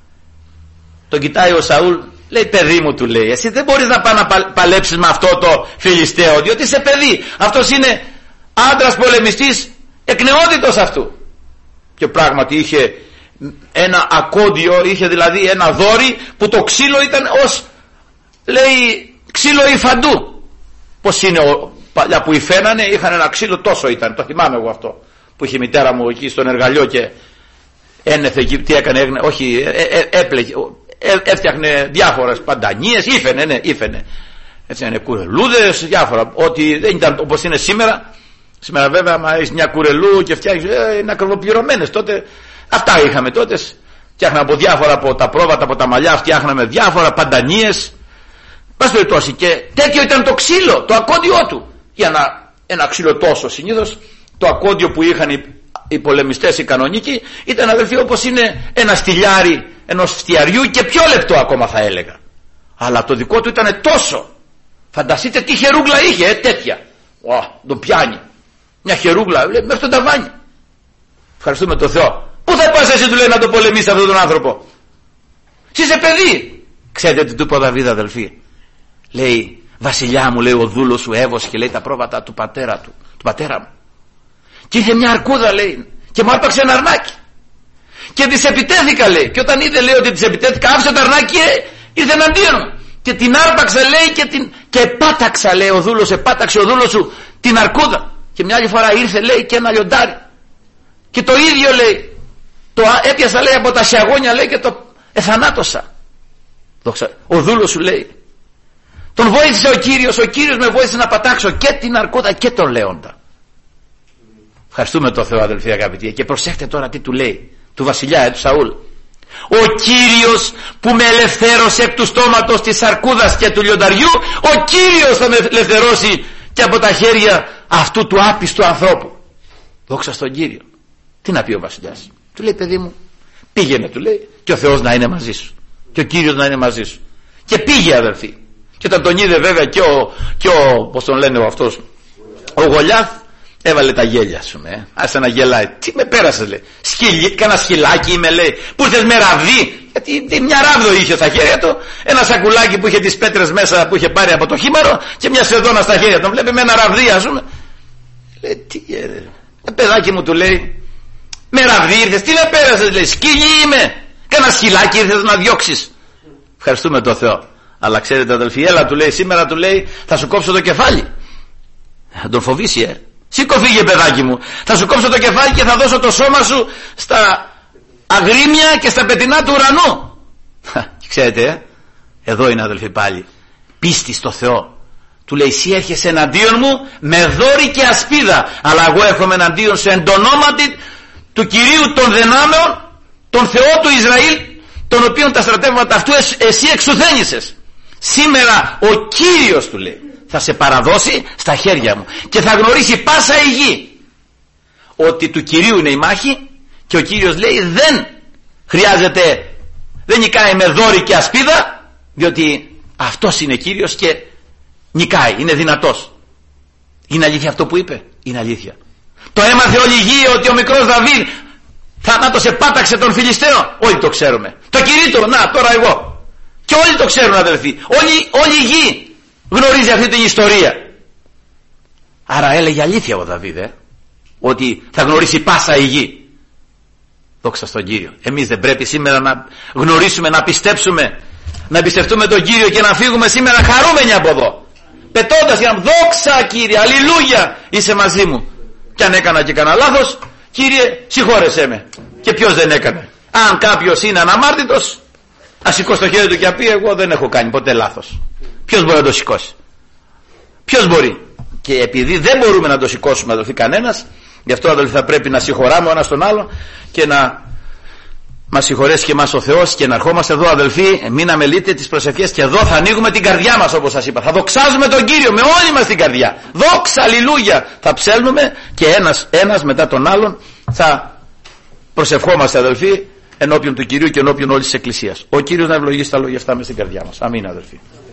τον κοιτάει ο Σαούλ, λέει, παιδί μου, του λέει, εσύ δεν μπορείς να πάει να παλέψεις με αυτό το Φιλιστέο, διότι είσαι παιδί. Αυτός είναι άντρας πολεμιστής εκ νεότητος αυτού. Και πράγματι είχε ένα ακόντιο, είχε δηλαδή ένα δόρυ που το ξύλο ήταν ως, λέει, ξύλο υφαντού. Πως είναι παλιά που υφαίνανε, είχαν ένα ξύλο, τόσο ήταν, το θυμάμαι εγώ αυτό, που είχε η μητέρα μου εκεί στον εργαλείο και ένεθε εκεί, τι έκανε, όχι, έπλεγε, έφτιαχνε διάφορες παντανίες, ήφαινε, έτσι είναι, κουρελούδες, διάφορα, ότι δεν ήταν όπως είναι σήμερα. Σήμερα βέβαια, άμα έχεις μια κουρελού και φτιάχνεις, είναι ακριβοπληρωμένες. Τότε αυτά είχαμε τότε. Φτιάχναμε από διάφορα, από τα πρόβατα, από τα μαλλιά, φτιάχναμε διάφορα παντανίες. Πας περιπτώσει, και τέτοιο ήταν το ξύλο, το ακόντιό του. Για ένα ξύλο τόσο, συνήθως το ακόντιο που είχαν οι πολεμιστές, οι κανονικοί, ήταν, αδελφοί, όπως είναι ένα στυλιάρι ενός φτιαριού και πιο λεπτό ακόμα θα έλεγα. Αλλά το δικό του ήταν τόσο. Φανταστείτε τι χερούγκλα είχε, τέτοια. Τον πιάνει. Μια χερούγκλα, λέει, μέχρι τον ταβάνι. Ευχαριστούμε τον Θεό. Πού θα πας εσύ, του λέει, να το πολεμήσεις αυτόν τον άνθρωπο? Εσύ είσαι παιδί. Ξέρετε τι του είπε ο Δαβίδ, αδελφοί? Λέει, βασιλιά μου, λέει, ο δούλος σου έβωσε και λέει τα πρόβατα του πατέρα μου. Και είχε μια αρκούδα, λέει, και μου άρπαξε ένα αρνάκι. Και της επιτέθηκα, λέει. Και όταν είδε, λέει, ότι της επιτέθηκα, άφησε το αρνάκι, ήρθε εναντίον μου. Και την άρπαξε, λέει, και επάταξα, λέει, επάταξε ο δούλος σου την αρκούδα. Και μια άλλη φορά ήρθε, λέει, και ένα λιοντάρι. Και το ίδιο, λέει, το έπιασα, λέει, από τα σιαγόνια, λέει, και το εθανάτωσα. Ο δούλος σου, λέει, τον βοήθησε ο Κύριος με βοήθησε να πατάξω και την αρκούδα και τον λέοντα. Ευχαριστούμε τον Θεό, αδελφοί αγαπητοί. Και προσέχτε τώρα τι του λέει, του βασιλιά, του Σαούλ. Ο Κύριος που με ελευθέρωσε εκ του στόματος της αρκούδας και του λιονταριού, ο Κύριος θα με ελευθερώσει και από τα χέρια αυτού του άπιστου ανθρώπου. Δόξα στον Κύριο. Τι να πει ο βασιλιάς? Του λέει, παιδί μου, πήγαινε, του λέει, και ο Θεός να είναι μαζί σου και ο Κύριος να είναι μαζί σου. Και πήγε, αδελφοί. Και όταν τον είδε βέβαια και ο πώς τον λένε αυτός, ο Γολιάθ, έβαλε τα γέλια σου, άσε να γελάει. Τι με πέρασες, λέει? Κάνα σκυλάκι είμαι, λέει, που ήρθες με ραβδί? Γιατί μια ράβδο είχε στα χέρια του, ένα σακουλάκι που είχε τις πέτρες μέσα που είχε πάρει από το χήμαρο και μια σεδόνα στα χέρια. Τον βλέπει με ένα ραβδί, ας πούμε. Λέει, τι, παιδάκι μου, του λέει, με ραβδί ήρθες? Τι με πέρασες, λέει? Σκυλί είμαι. Κάνα σκυλάκι ήρθες να διώξεις? Ευχαριστούμε τον Θεό. Αλλά ξέρετε, αδελφοί, έλα, του λέει, σήμερα, του λέει, θα σου κόψω το κεφάλι. Θα τον φοβήσει, Σήκω, φύγε, παιδάκι μου. Θα σου κόψω το κεφάλι και θα δώσω το σώμα σου στα αγρίμια και στα πετεινά του ουρανού. Ξέρετε, εδώ είναι, αδελφοί, πάλι πίστη στο Θεό. Του λέει εσύ έρχεσαι εναντίον μου με δόρη και ασπίδα, αλλά εγώ έρχομαι εναντίον σου εν το ονόματι του Κυρίου των δυνάμεων, τον Θεό του Ισραήλ, τον οποίον τα στρατεύματα αυτού εσύ εξουθένησες. Σήμερα ο Κύριος, του λέει, θα σε παραδώσει στα χέρια μου και θα γνωρίσει πάσα η γη ότι του Κυρίου είναι η μάχη, και ο Κύριος λέει δεν χρειάζεται, δεν νικάει με δόρη και ασπίδα, διότι αυτός είναι Κύριος και νικάει, είναι δυνατός. Είναι αλήθεια αυτό που είπε? Είναι αλήθεια. Το έμαθε όλη η γη ότι ο μικρός Δαβίδ θανάτως επάταξε τον Φιλιστέο? Όλοι το ξέρουμε. Το κηρύττω, να τώρα εγώ. Και όλοι το ξέρουν, αδελφοί. Όλη η γη γνωρίζει αυτή την ιστορία. Άρα έλεγε αλήθεια ο Δαβίδ, ότι θα γνωρίσει πάσα η γη. Δόξα στον Κύριο. Εμείς δεν πρέπει σήμερα να γνωρίσουμε, να πιστέψουμε, να εμπιστευτούμε τον Κύριο και να φύγουμε σήμερα χαρούμενοι από εδώ, πετώντας για να δόξα Κύριε, αλληλούια, είσαι μαζί μου. Και αν έκανα και κανένα λάθος, Κύριε συγχώρεσέ με. Και ποιος δεν έκανε? Αν κάποιος είναι αναμάρτητος, ας σηκώσει το χέρι του και να πει εγώ δεν έχω κάνει ποτέ λάθος. Ποιος μπορεί να το σηκώσει? Ποιος μπορεί? Και επειδή δεν μπορούμε να το σηκώσουμε, αδελφοί, κανένας, γι' αυτό, αδελφοί, θα πρέπει να συγχωράμε ο ένας τον άλλο και να μας συγχωρέσει και εμάς ο Θεός, και να ερχόμαστε εδώ, αδελφοί, μην αμελείτε τις προσευχές, και εδώ θα ανοίγουμε την καρδιά μας, όπως σας είπα. Θα δοξάζουμε τον Κύριο με όλη μας την καρδιά. Δόξα, αλληλούια. Θα ψέλνουμε και ένας μετά τον άλλον θα προσευχόμαστε, αδελφοί, ενώπιον του Κυρίου και ενώπιον όλης της Εκκλησίας. Ο Κύριος να ευλογήσει τα λόγια αυτά μες στην καρδιά μας. Αμήν, αδελφοί.